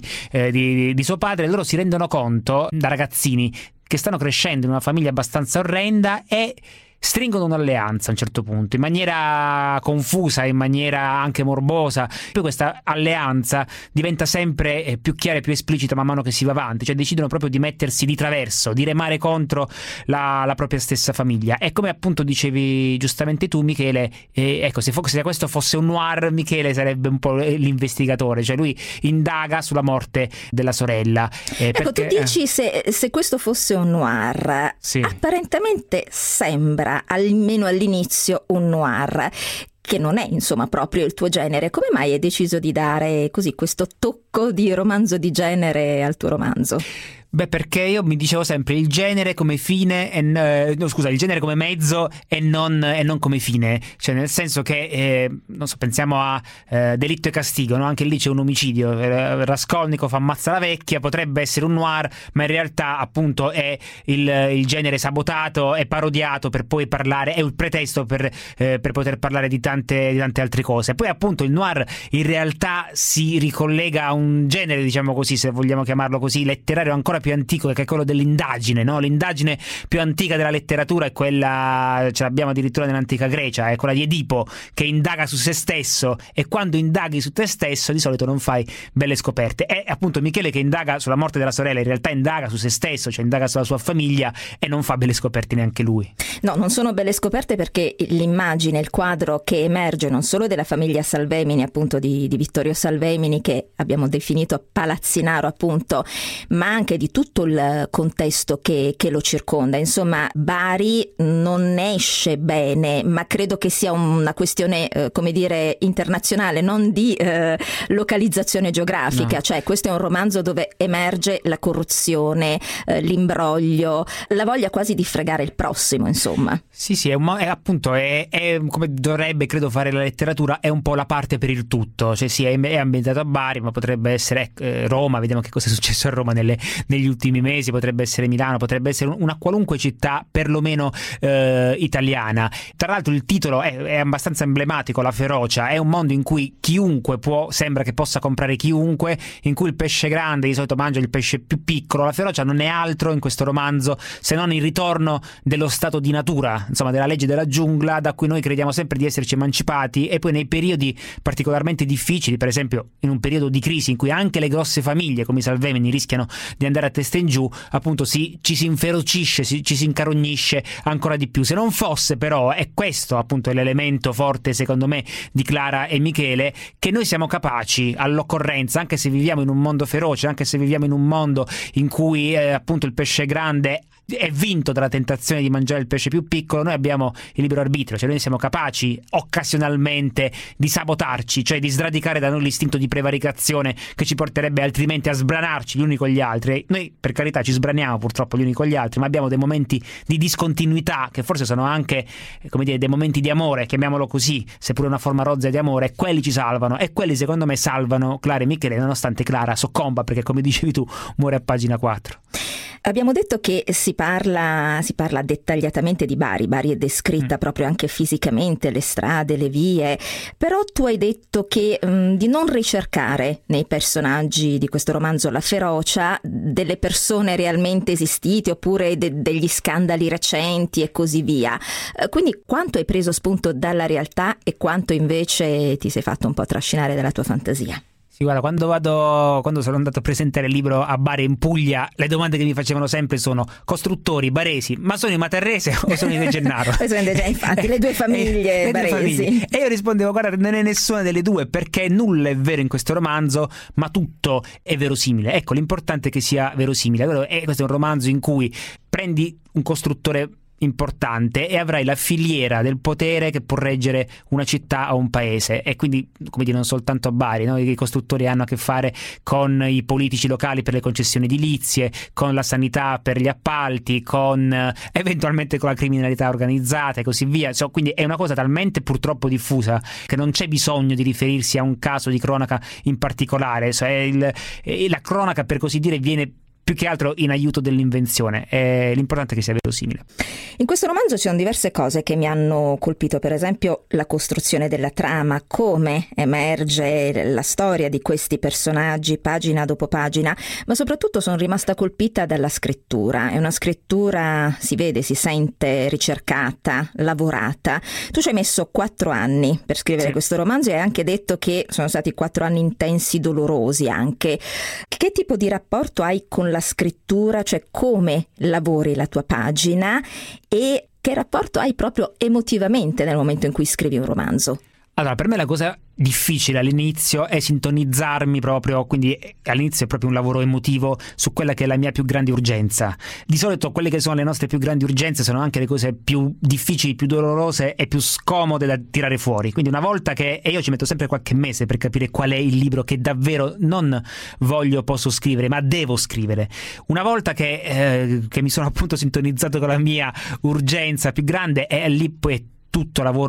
di suo padre. Loro si rendono conto da ragazzini che stanno crescendo in una famiglia abbastanza orrenda e stringono un'alleanza a un certo punto, in maniera confusa, in maniera anche morbosa. Poi questa alleanza diventa sempre più chiara e più esplicita man mano che si va avanti, cioè decidono proprio di mettersi di traverso, di remare contro la propria stessa famiglia. E come appunto dicevi giustamente tu, Michele, ecco, se questo fosse un noir, Michele sarebbe un po' l'investigatore, cioè lui indaga sulla morte della sorella. Ecco, tu dici se questo fosse un noir, sì. Apparentemente sembra, almeno all'inizio, un noir che non è, insomma, proprio il tuo genere. Come mai hai deciso di dare così questo tocco di romanzo di genere al tuo romanzo? Beh, perché io mi dicevo sempre il genere come fine il genere come mezzo e non come fine, cioè nel senso che non so, pensiamo a Delitto e Castigo, no? Anche lì c'è un omicidio, Raskolnikov ammazza la vecchia, potrebbe essere un noir, ma in realtà appunto è il genere sabotato e parodiato per poi parlare, è un pretesto per poter parlare di tante altre cose. Poi appunto il noir in realtà si ricollega a un genere, diciamo così, se vogliamo chiamarlo così, letterario ancora più antico, che è quello dell'indagine, no? L'indagine più antica della letteratura è quella, ce l'abbiamo addirittura nell'antica Grecia, è quella di Edipo, che indaga su se stesso, e quando indaghi su te stesso di solito non fai belle scoperte. È appunto Michele che indaga sulla morte della sorella, in realtà indaga su se stesso, cioè indaga sulla sua famiglia, e non fa belle scoperte neanche lui. No, non sono belle scoperte, perché l'immagine, il quadro che emerge non solo della famiglia Salvemini, appunto di Vittorio Salvemini, che abbiamo definito palazzinaro appunto, ma anche di tutto il contesto che lo circonda. Insomma, Bari non esce bene, ma credo che sia una questione come dire internazionale, non di localizzazione geografica. No. Cioè questo è un romanzo dove emerge la corruzione, l'imbroglio, la voglia quasi di fregare il prossimo, insomma. Sì, è appunto è come dovrebbe, credo, fare la letteratura, è un po' la parte per il tutto, cioè sì, è ambientato a Bari, ma potrebbe essere Roma, vediamo che cosa è successo a Roma negli ultimi mesi, potrebbe essere Milano, potrebbe essere una qualunque città perlomeno italiana. Tra l'altro il titolo è abbastanza emblematico, La ferocia, è un mondo in cui chiunque sembra che possa comprare chiunque, in cui il pesce grande di solito mangia il pesce più piccolo. La ferocia non è altro in questo romanzo se non il ritorno dello stato di natura, insomma della legge della giungla, da cui noi crediamo sempre di esserci emancipati, e poi nei periodi particolarmente difficili, per esempio in un periodo di crisi in cui anche le grosse famiglie come i Salvemini rischiano di andare a testa in giù, appunto ci si inferocisce, ci si incarognisce ancora di più. Se non fosse però, è questo appunto l'elemento forte secondo me di Clara e Michele, che noi siamo capaci all'occorrenza, anche se viviamo in un mondo feroce, anche se viviamo in un mondo in cui appunto il pesce grande è vinto dalla tentazione di mangiare il pesce più piccolo, noi abbiamo il libero arbitrio, cioè noi siamo capaci occasionalmente di sabotarci, cioè di sradicare da noi l'istinto di prevaricazione che ci porterebbe altrimenti a sbranarci gli uni con gli altri. Noi per carità ci sbraniamo purtroppo gli uni con gli altri, ma abbiamo dei momenti di discontinuità che forse sono anche, come dire, dei momenti di amore, chiamiamolo così, seppure una forma rozza di amore, e quelli ci salvano, e quelli secondo me salvano Clara e Michele, nonostante Clara soccomba, perché come dicevi tu muore a pagina 4. Abbiamo detto che si parla dettagliatamente di Bari. Bari è descritta proprio anche fisicamente, le strade, le vie, però tu hai detto che di non ricercare nei personaggi di questo romanzo La ferocia delle persone realmente esistite, oppure degli scandali recenti e così via. Quindi quanto hai preso spunto dalla realtà e quanto invece ti sei fatto un po' trascinare dalla tua fantasia? Sì, guarda, quando sono andato a presentare il libro a Bari in Puglia, le domande che mi facevano sempre sono: costruttori baresi, ma sono i Materrese o sono i De Gennaro? Infatti, le due famiglie baresi. E io rispondevo: guarda, non è nessuna delle due, perché nulla è vero in questo romanzo, ma tutto è verosimile. Ecco, l'importante è che sia verosimile. Questo è un romanzo in cui prendi un costruttore importante e avrai la filiera del potere che può reggere una città o un paese, e quindi, come dire, non soltanto a Bari, no? I costruttori hanno a che fare con i politici locali per le concessioni edilizie, con la sanità per gli appalti, con eventualmente con la criminalità organizzata e così via. Quindi è una cosa talmente purtroppo diffusa che non c'è bisogno di riferirsi a un caso di cronaca in particolare, la cronaca, per così dire, viene più che altro in aiuto dell'invenzione. L'importante è che sia verosimile. In questo romanzo ci sono diverse cose che mi hanno colpito, per esempio la costruzione della trama, come emerge la storia di questi personaggi pagina dopo pagina, ma soprattutto sono rimasta colpita dalla scrittura. È una scrittura, si vede, si sente ricercata, lavorata. Tu ci hai messo 4 anni per scrivere questo romanzo e hai anche detto che sono stati 4 anni intensi, dolorosi anche. Che tipo di rapporto hai con la scrittura, cioè come lavori la tua pagina e che rapporto hai proprio emotivamente nel momento in cui scrivi un romanzo? Allora, per me la cosa difficile all'inizio è sintonizzarmi proprio, quindi all'inizio è proprio un lavoro emotivo su quella che è la mia più grande urgenza. Di solito quelle che sono le nostre più grandi urgenze sono anche le cose più difficili, più dolorose e più scomode da tirare fuori. Quindi una volta che, e io ci metto sempre qualche mese per capire qual è il libro che davvero non posso scrivere, ma devo scrivere. Una volta che mi sono appunto sintonizzato con la mia urgenza più grande, è lì poi tutto lavoro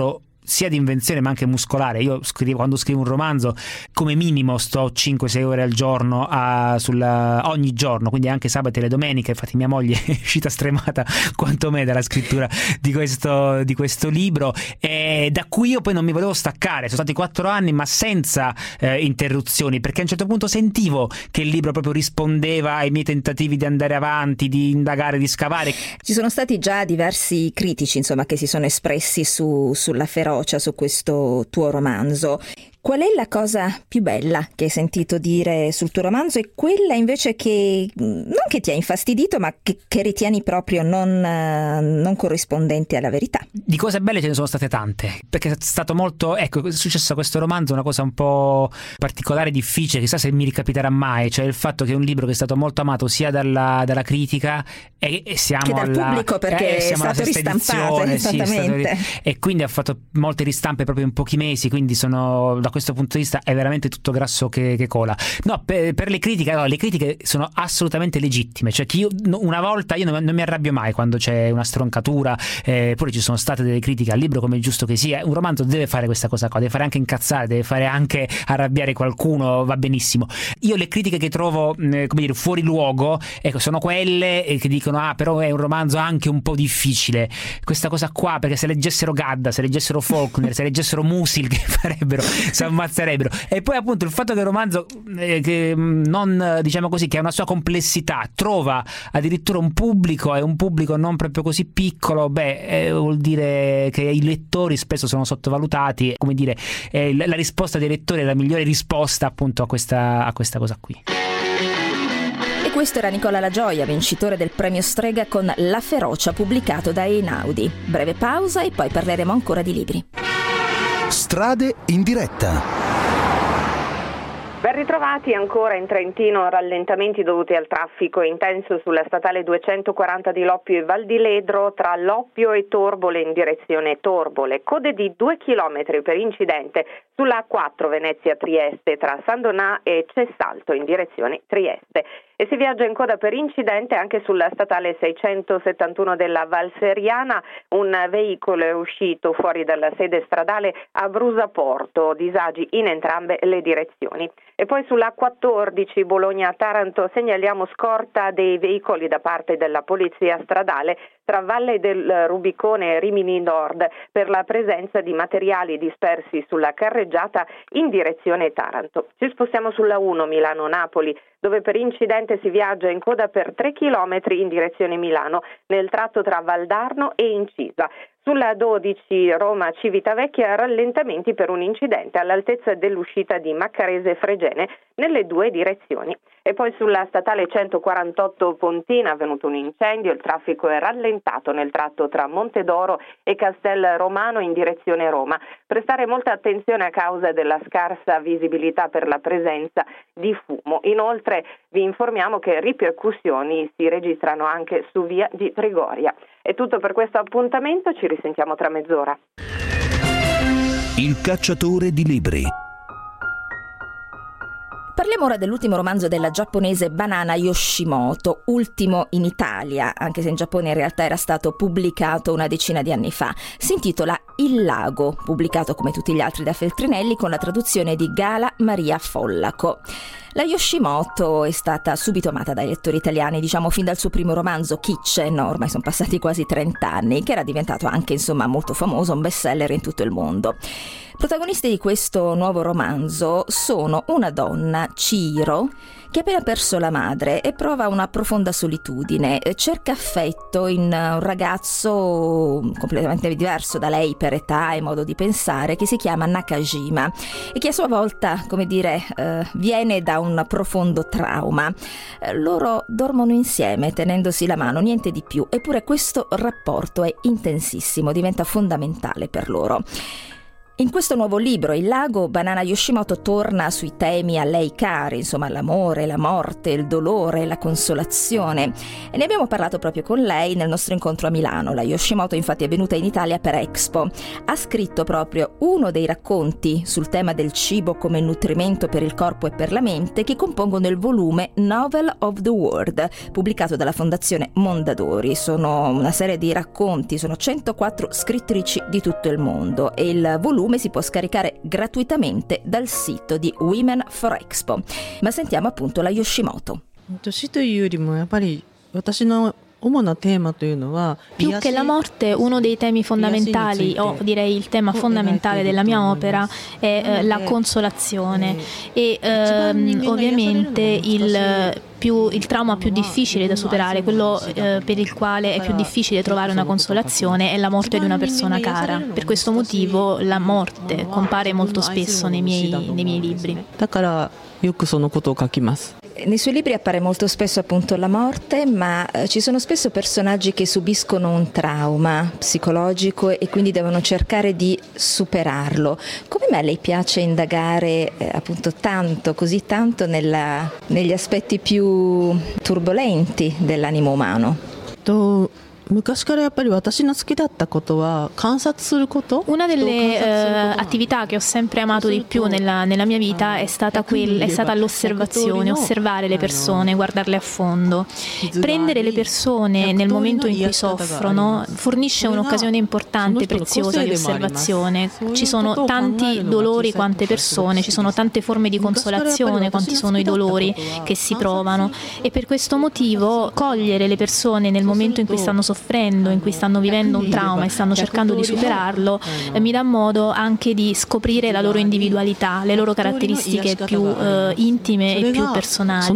sia di invenzione ma anche muscolare. Io quando scrivo un romanzo come minimo sto 5-6 ore al giorno ogni giorno, quindi anche sabato e le domeniche. Infatti mia moglie è uscita stremata quanto me dalla scrittura di questo libro, e da cui io poi non mi volevo staccare. Sono stati 4 anni ma senza interruzioni, perché a un certo punto sentivo che il libro proprio rispondeva ai miei tentativi di andare avanti, di indagare, di scavare. Ci sono stati già diversi critici, insomma, che si sono espressi sulla ferocia, su questo tuo romanzo. Qual è la cosa più bella che hai sentito dire sul tuo romanzo e quella invece che non che ti ha infastidito ma che ritieni proprio non corrispondente alla verità? Di cose belle ce ne sono state tante, perché è stato molto, ecco, è successo a questo romanzo una cosa un po' particolare, difficile, chissà se mi ricapiterà mai, cioè il fatto che è un libro che è stato molto amato sia dalla critica e siamo che dal pubblico, perché è stato ristampato esattamente, e quindi ha fatto molte ristampe proprio in pochi mesi, quindi da questo punto di vista è veramente tutto grasso che cola. No, per le critiche, allora, le critiche sono assolutamente legittime, cioè che io una volta non mi arrabbio mai quando c'è una stroncatura, pure ci sono state delle critiche al libro, come è giusto che sia. Un romanzo deve fare questa cosa qua, deve fare anche incazzare, deve fare anche arrabbiare qualcuno, va benissimo. Io le critiche che trovo come dire fuori luogo, ecco, sono quelle che dicono però è un romanzo anche un po' difficile, questa cosa qua, perché se leggessero Gadda, se leggessero Faulkner, se leggessero Musil, che farebbero, si ammazzerebbero. E poi appunto il fatto che il romanzo che non, diciamo così, che ha una sua complessità, trova addirittura un pubblico, e un pubblico non proprio così piccolo, vuol dire che i lettori spesso sono sottovalutati. Come dire, la risposta dei lettori è la migliore risposta appunto a questa cosa qui. E questo era Nicola La Gioia, vincitore del premio Strega con La ferocia, pubblicato da Einaudi. Breve pausa e poi parleremo ancora di libri. Strade in diretta. Ben ritrovati. Ancora in Trentino rallentamenti dovuti al traffico intenso sulla statale 240 di Loppio e Val di Ledro tra Loppio e Torbole in direzione Torbole. Code di 2 chilometri per incidente sulla A4 Venezia-Trieste tra San Donà e Cessalto in direzione Trieste. E si viaggia in coda per incidente anche sulla statale 671 della Valseriana. Un veicolo è uscito fuori dalla sede stradale a Brusaporto, disagi in entrambe le direzioni. E poi sulla 14 Bologna-Taranto segnaliamo scorta dei veicoli da parte della polizia stradale tra Valle del Rubicone e Rimini Nord per la presenza di materiali dispersi sulla carreggiata in direzione Taranto. Ci spostiamo sulla 1 Milano-Napoli, dove per incidente si viaggia in coda per 3 chilometri in direzione Milano nel tratto tra Valdarno e Incisa. Sulla 12 Roma-Civitavecchia rallentamenti per un incidente all'altezza dell'uscita di Maccarese Fregene nelle due direzioni. E poi sulla statale 148 Pontina è avvenuto un incendio, il traffico è rallentato nel tratto tra Montedoro e Castel Romano in direzione Roma. Prestare molta attenzione a causa della scarsa visibilità per la presenza di fumo. Inoltre vi informiamo che ripercussioni si registrano anche su via di Trigoria. È tutto per questo appuntamento, ci risentiamo tra mezz'ora. Il cacciatore di libri. Parliamo ora dell'ultimo romanzo della giapponese Banana Yoshimoto, ultimo in Italia, anche se in Giappone in realtà era stato pubblicato una decina di anni fa. Si intitola Il lago, pubblicato come tutti gli altri da Feltrinelli con la traduzione di Gala Maria Follaco. La Yoshimoto è stata subito amata dai lettori italiani, diciamo fin dal suo primo romanzo Kitchen, ormai sono passati quasi 30 anni, che era diventato anche insomma molto famoso, un bestseller in tutto il mondo. Protagonisti di questo nuovo romanzo sono una donna, Chihiro, che ha appena perso la madre e prova una profonda solitudine, cerca affetto in un ragazzo completamente diverso da lei per età e modo di pensare, che si chiama Nakajima e che a sua volta, come dire, viene da un profondo trauma. Loro dormono insieme tenendosi la mano, niente di più, eppure questo rapporto è intensissimo, diventa fondamentale per loro. In questo nuovo libro, Il lago, Banana Yoshimoto torna sui temi a lei cari, insomma l'amore, la morte, il dolore, la consolazione. E ne abbiamo parlato proprio con lei nel nostro incontro a Milano. La Yoshimoto infatti è venuta in Italia per Expo. Ha scritto proprio uno dei racconti sul tema del cibo come nutrimento per il corpo e per la mente che compongono il volume Novel of the World, pubblicato dalla Fondazione Mondadori. Sono una serie di racconti, sono 104 scrittrici di tutto il mondo e il volume si può scaricare gratuitamente dal sito di Women for Expo. Ma sentiamo appunto la Yoshimoto. Più che la morte, uno dei temi fondamentali, o direi il tema fondamentale della mia opera, è la consolazione e ovviamente il trauma più difficile da superare, quello per il quale è più difficile trovare una consolazione, è la morte di una persona cara. Per questo motivo la morte compare molto spesso nei miei libri. Nei suoi libri appare molto spesso appunto la morte, ma ci sono spesso personaggi che subiscono un trauma psicologico e quindi devono cercare di superarlo. Come mai le piace indagare appunto così tanto negli aspetti più turbolenti dell'animo umano? Una delle attività che ho sempre amato di più nella mia vita è stata l'osservazione, osservare le persone, guardarle a fondo. Prendere le persone nel momento in cui soffrono fornisce un'occasione importante e preziosa di osservazione. Ci sono tanti dolori quante persone, ci sono tante forme di consolazione quanti sono i dolori che si provano, e per questo motivo cogliere le persone nel momento in cui stanno soffrendo, in cui stanno vivendo un trauma e stanno cercando di superarlo, mi dà modo anche di scoprire la loro individualità, le loro caratteristiche più intime e più personali.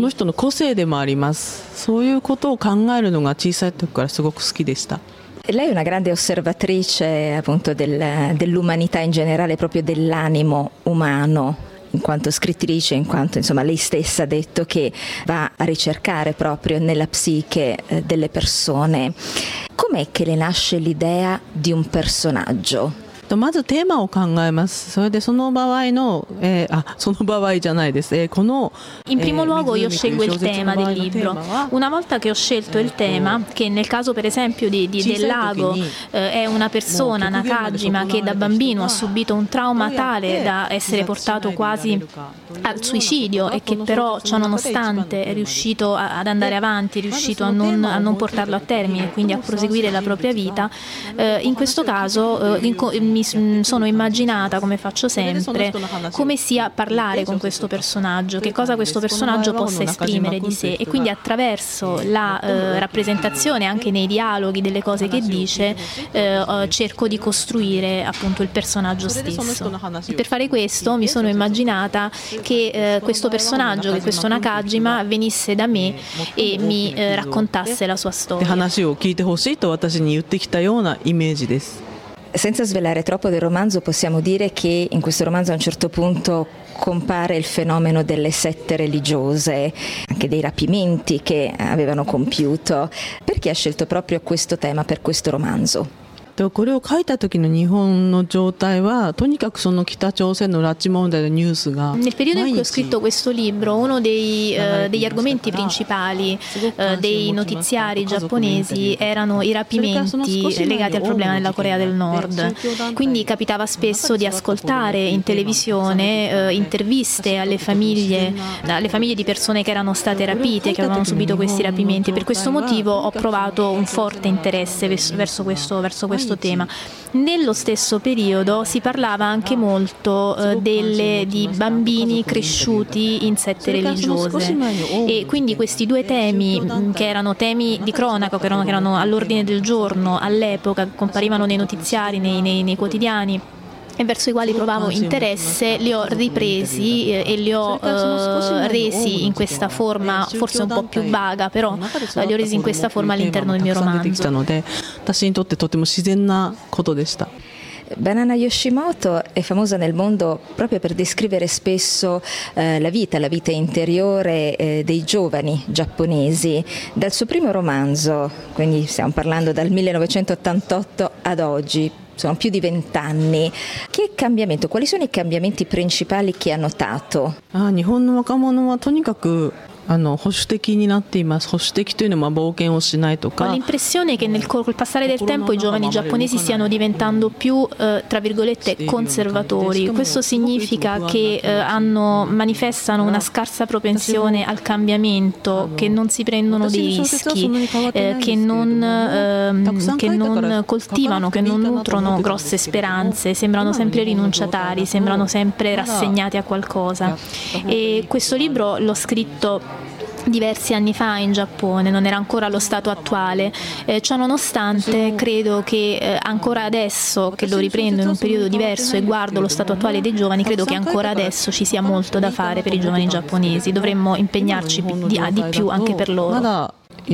Lei è una grande osservatrice appunto dell'umanità in generale, proprio dell'animo umano, in quanto scrittrice, in quanto insomma lei stessa ha detto che va a ricercare proprio nella psiche delle persone. Com'è che le nasce l'idea di un personaggio? まずテーマを考えます。それでその場合の、その場合じゃないです。この In primo luogo io scelgo il tema del libro. Una volta che ho scelto il tema, che nel caso per esempio del lago è una persona, Nakajima, che da bambino ha subito un trauma tale da essere portato quasi al suicidio e che però ciò nonostante è riuscito ad andare avanti, è riuscito a non portarlo a termine, quindi a proseguire la propria vita. In questo caso mi sono immaginata, come faccio sempre, come sia parlare con questo personaggio, che cosa questo personaggio possa esprimere di sé, e quindi attraverso la rappresentazione anche nei dialoghi delle cose che dice cerco di costruire appunto il personaggio stesso. E per fare questo mi sono immaginata che questo personaggio, che questo Nakajima, venisse da me e mi raccontasse la sua storia. Senza svelare troppo del romanzo, possiamo dire che in questo romanzo a un certo punto compare il fenomeno delle sette religiose, anche dei rapimenti che avevano compiuto. Perché ha scelto proprio questo tema per questo romanzo? これを書いた時の日本の状態はとにかくその北朝鮮の拉致問題のニュースが Nel periodo in cui ho scritto questo libro, uno degli argomenti principali dei notiziari giapponesi erano i rapimenti legati al problema della Corea del Nord. Quindi capitava spesso di ascoltare in televisione interviste alle famiglie di persone che erano state rapite, che avevano subito questi rapimenti. Per questo motivo ho provato un forte interesse verso questo tema. Nello stesso periodo si parlava anche molto di bambini cresciuti in sette religiose, e quindi questi due temi che erano temi di cronaca, che erano all'ordine del giorno all'epoca, comparivano nei notiziari, nei quotidiani, e verso i quali provavo interesse, li ho ripresi e li ho resi in questa forma, forse un po' più vaga, però li ho resi in questa forma all'interno del mio romanzo. Banana Yoshimoto è famosa nel mondo proprio per descrivere spesso la vita interiore dei giovani giapponesi. Dal suo primo romanzo, quindi stiamo parlando dal 1988 ad oggi, sono più di 20 anni. Che cambiamento? Quali sono i cambiamenti principali che ha notato? 日本の若者はとにかく保守的になっています。保守的というのは冒険をしないとか。 Ho l'impressione che col passare del tempo i giovani giapponesi stiano diventando più, tra virgolette, conservatori. Questo significa che manifestano una scarsa propensione al cambiamento, che non si prendono dei rischi, che non coltivano, che non nutrono grosse speranze, sembrano sempre rinunciatari, sembrano sempre rassegnati a qualcosa. E questo libro l'ho scritto diversi anni fa in Giappone, non era ancora lo stato attuale. Ciò nonostante credo che ancora adesso che lo riprendo in un periodo diverso e guardo lo stato attuale dei giovani, credo che ancora adesso ci sia molto da fare per i giovani giapponesi. Dovremmo impegnarci di più anche per loro.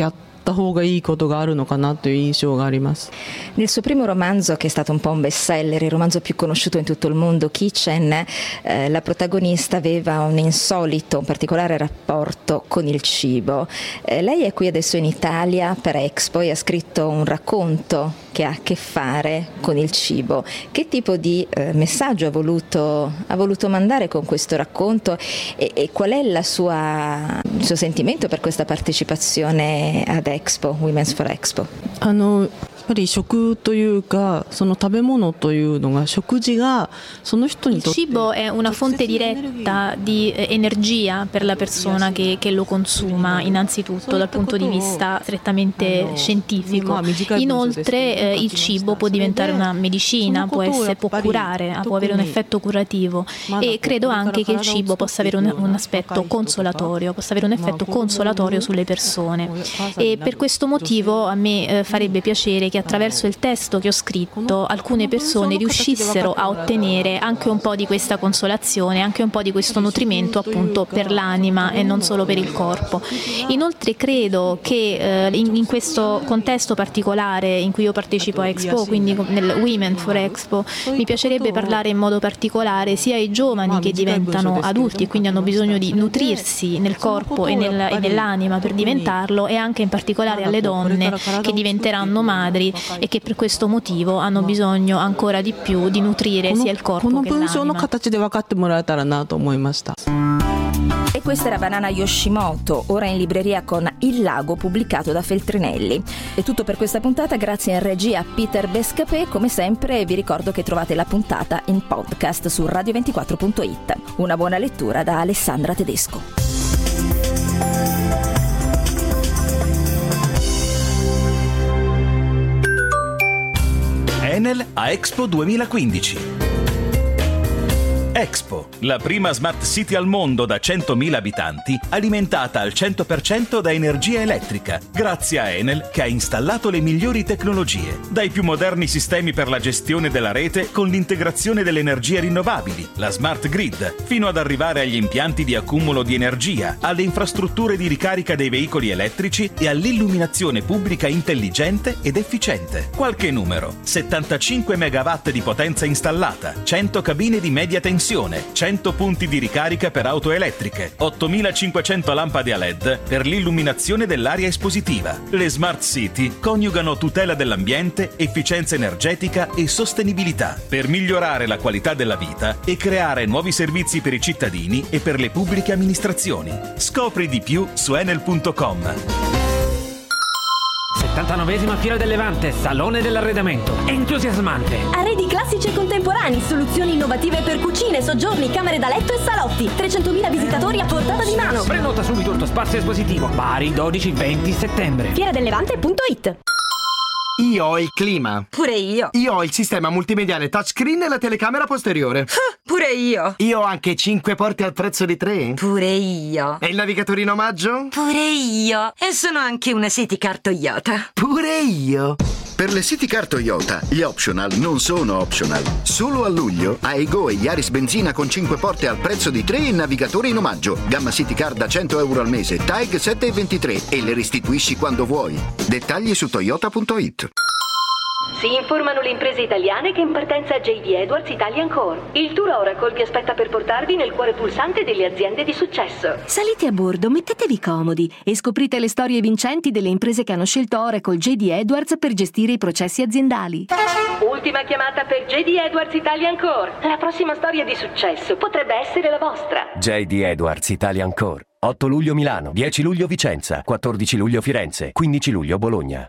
Nel suo primo romanzo, che è stato un po' un bestseller, il romanzo più conosciuto in tutto il mondo, Kitchen, la protagonista aveva un insolito, un particolare rapporto con il cibo. Lei è qui adesso in Italia per Expo e ha scritto un racconto che ha a che fare con il cibo. Che tipo di messaggio ha voluto mandare con questo racconto e qual è il suo sentimento per questa partecipazione ad Expo, Women's for Expo? やっぱり食というかその食べ物というのが食事がその人にとって Il cibo è una fonte diretta di energia per la persona che lo consuma, innanzitutto dal punto di vista strettamente scientifico. Inoltre il cibo può diventare una medicina, può curare, può avere un effetto curativo, e credo anche che il cibo possa avere un aspetto consolatorio, possa avere un effetto consolatorio sulle persone, e per questo motivo a me farebbe piacere che attraverso il testo che ho scritto alcune persone riuscissero a ottenere anche un po' di questa consolazione, anche un po' di questo nutrimento appunto per l'anima e non solo per il corpo. Inoltre credo che in questo contesto particolare in cui io partecipo a Expo, quindi nel Women for Expo, mi piacerebbe parlare in modo particolare sia ai giovani che diventano adulti e quindi hanno bisogno di nutrirsi nel corpo e nell'anima per diventarlo, e anche in particolare alle donne che diventeranno madri e che per questo motivo hanno bisogno ancora di più di nutrire sia il corpo che l'anima. E questa era Banana Yoshimoto, ora in libreria con Il Lago, pubblicato da Feltrinelli. È tutto per questa puntata, grazie in regia a Peter Bescapè. Come sempre vi ricordo che trovate la puntata in podcast su radio24.it. Una buona lettura da Alessandra Tedesco. Enel a Expo 2015. Expo, la prima smart city al mondo da 100.000 abitanti, alimentata al 100% da energia elettrica, grazie a Enel che ha installato le migliori tecnologie, dai più moderni sistemi per la gestione della rete con l'integrazione delle energie rinnovabili, la smart grid, fino ad arrivare agli impianti di accumulo di energia, alle infrastrutture di ricarica dei veicoli elettrici e all'illuminazione pubblica intelligente ed efficiente. Qualche numero: 75 megawatt di potenza installata, 100 cabine di media tensione, 100 punti di ricarica per auto elettriche, 8.500 lampade a LED per l'illuminazione dell'area espositiva. Le Smart City coniugano tutela dell'ambiente, efficienza energetica e sostenibilità per migliorare la qualità della vita e creare nuovi servizi per i cittadini e per le pubbliche amministrazioni. Scopri di più su enel.com. 79esima Fiera del Levante, Salone dell'Arredamento. Entusiasmante. Arredi classici e contemporanei, soluzioni innovative per cucine, soggiorni, camere da letto e salotti. 300.000 visitatori a portata di mano. Prenota subito il tuo spazio espositivo. Bari, 12-20 settembre. Fieradellevante.it. Io ho il clima. Pure io. Io ho il sistema multimediale touchscreen e la telecamera posteriore. Pure io. Io ho anche 5 porte al prezzo di 3. Pure io. E il navigatorino omaggio? Pure io. E sono anche una City Car Toyota. Pure io. Per le City Car Toyota, gli optional non sono optional. Solo a luglio, Aygo e Yaris benzina con 5 porte al prezzo di 3 e navigatore in omaggio. Gamma City Car da 100 euro al mese, TAG 7,23 e le restituisci quando vuoi. Dettagli su toyota.it. Si informano le imprese italiane che in partenza JD Edwards Italian Core. Il tour Oracle vi aspetta per portarvi nel cuore pulsante delle aziende di successo. Salite a bordo, mettetevi comodi e scoprite le storie vincenti delle imprese che hanno scelto Oracle JD Edwards per gestire i processi aziendali. Ultima chiamata per JD Edwards Italian Core. La prossima storia di successo potrebbe essere la vostra. JD Edwards Italian Core. 8 luglio Milano, 10 luglio Vicenza, 14 luglio Firenze, 15 luglio Bologna.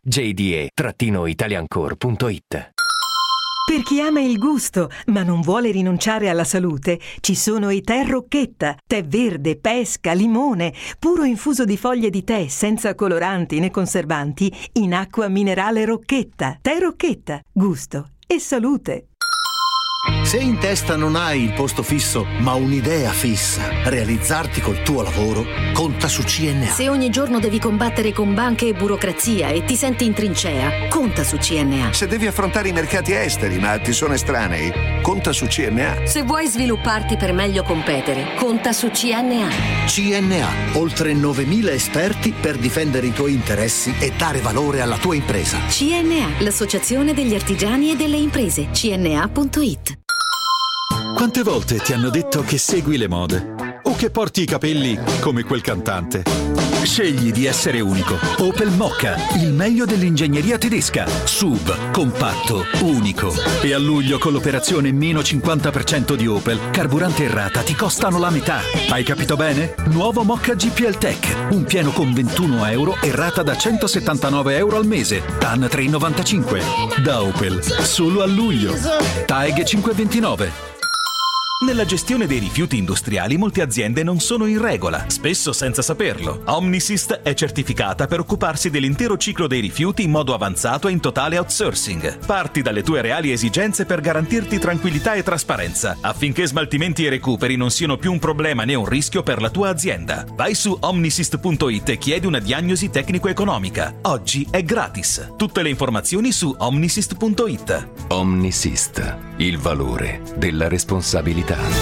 JDE-italiancore.it. Per chi ama il gusto, ma non vuole rinunciare alla salute, ci sono i tè Rocchetta, tè verde, pesca, limone, puro infuso di foglie di tè senza coloranti né conservanti, in acqua minerale Rocchetta. Tè Rocchetta, gusto e salute. Se in testa non hai il posto fisso, ma un'idea fissa, realizzarti col tuo lavoro, conta su CNA. Se ogni giorno devi combattere con banche e burocrazia e ti senti in trincea, conta su CNA. Se devi affrontare i mercati esteri, ma ti sono estranei, conta su CNA. Se vuoi svilupparti per meglio competere, conta su CNA. CNA, oltre 9.000 esperti per difendere i tuoi interessi e dare valore alla tua impresa. CNA, l'associazione degli artigiani e delle imprese. CNA.it. Quante volte ti hanno detto che segui le mode? O che porti i capelli come quel cantante? Scegli di essere unico. Opel Mokka, il meglio dell'ingegneria tedesca. SUV, compatto, unico. E a luglio con l'operazione meno 50% di Opel, carburante e rata ti costano la metà. Hai capito bene? Nuovo Mokka GPL Tech. Un pieno con 21 euro e rata da 179 euro al mese. TAN 3,95. Da Opel. Solo a luglio. TAEG 529. Nella gestione dei rifiuti industriali molte aziende non sono in regola, spesso senza saperlo. Omnisys è certificata per occuparsi dell'intero ciclo dei rifiuti in modo avanzato e in totale outsourcing. Parti dalle tue reali esigenze per garantirti tranquillità e trasparenza, affinché smaltimenti e recuperi non siano più un problema né un rischio per la tua azienda. Vai su omnisys.it e chiedi una diagnosi tecnico-economica. Oggi è gratis. Tutte le informazioni su omnisys.it. Omnisys, il valore della responsabilità.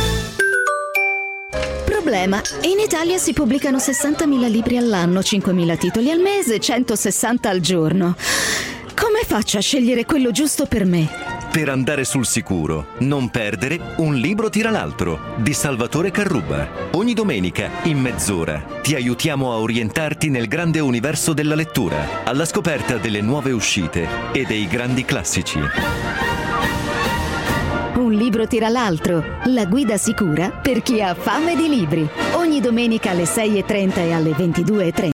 Problema. In Italia si pubblicano 60.000 libri all'anno, 5.000 titoli al mese, 160 al giorno. Come faccio a scegliere quello giusto per me? Per andare sul sicuro, non perdere un libro tira l'altro di Salvatore Carrubba. Ogni domenica, in mezz'ora, ti aiutiamo a orientarti nel grande universo della lettura, alla scoperta delle nuove uscite e dei grandi classici. Un libro tira l'altro, la guida sicura per chi ha fame di libri. Ogni domenica alle 6:30 e alle 22:30.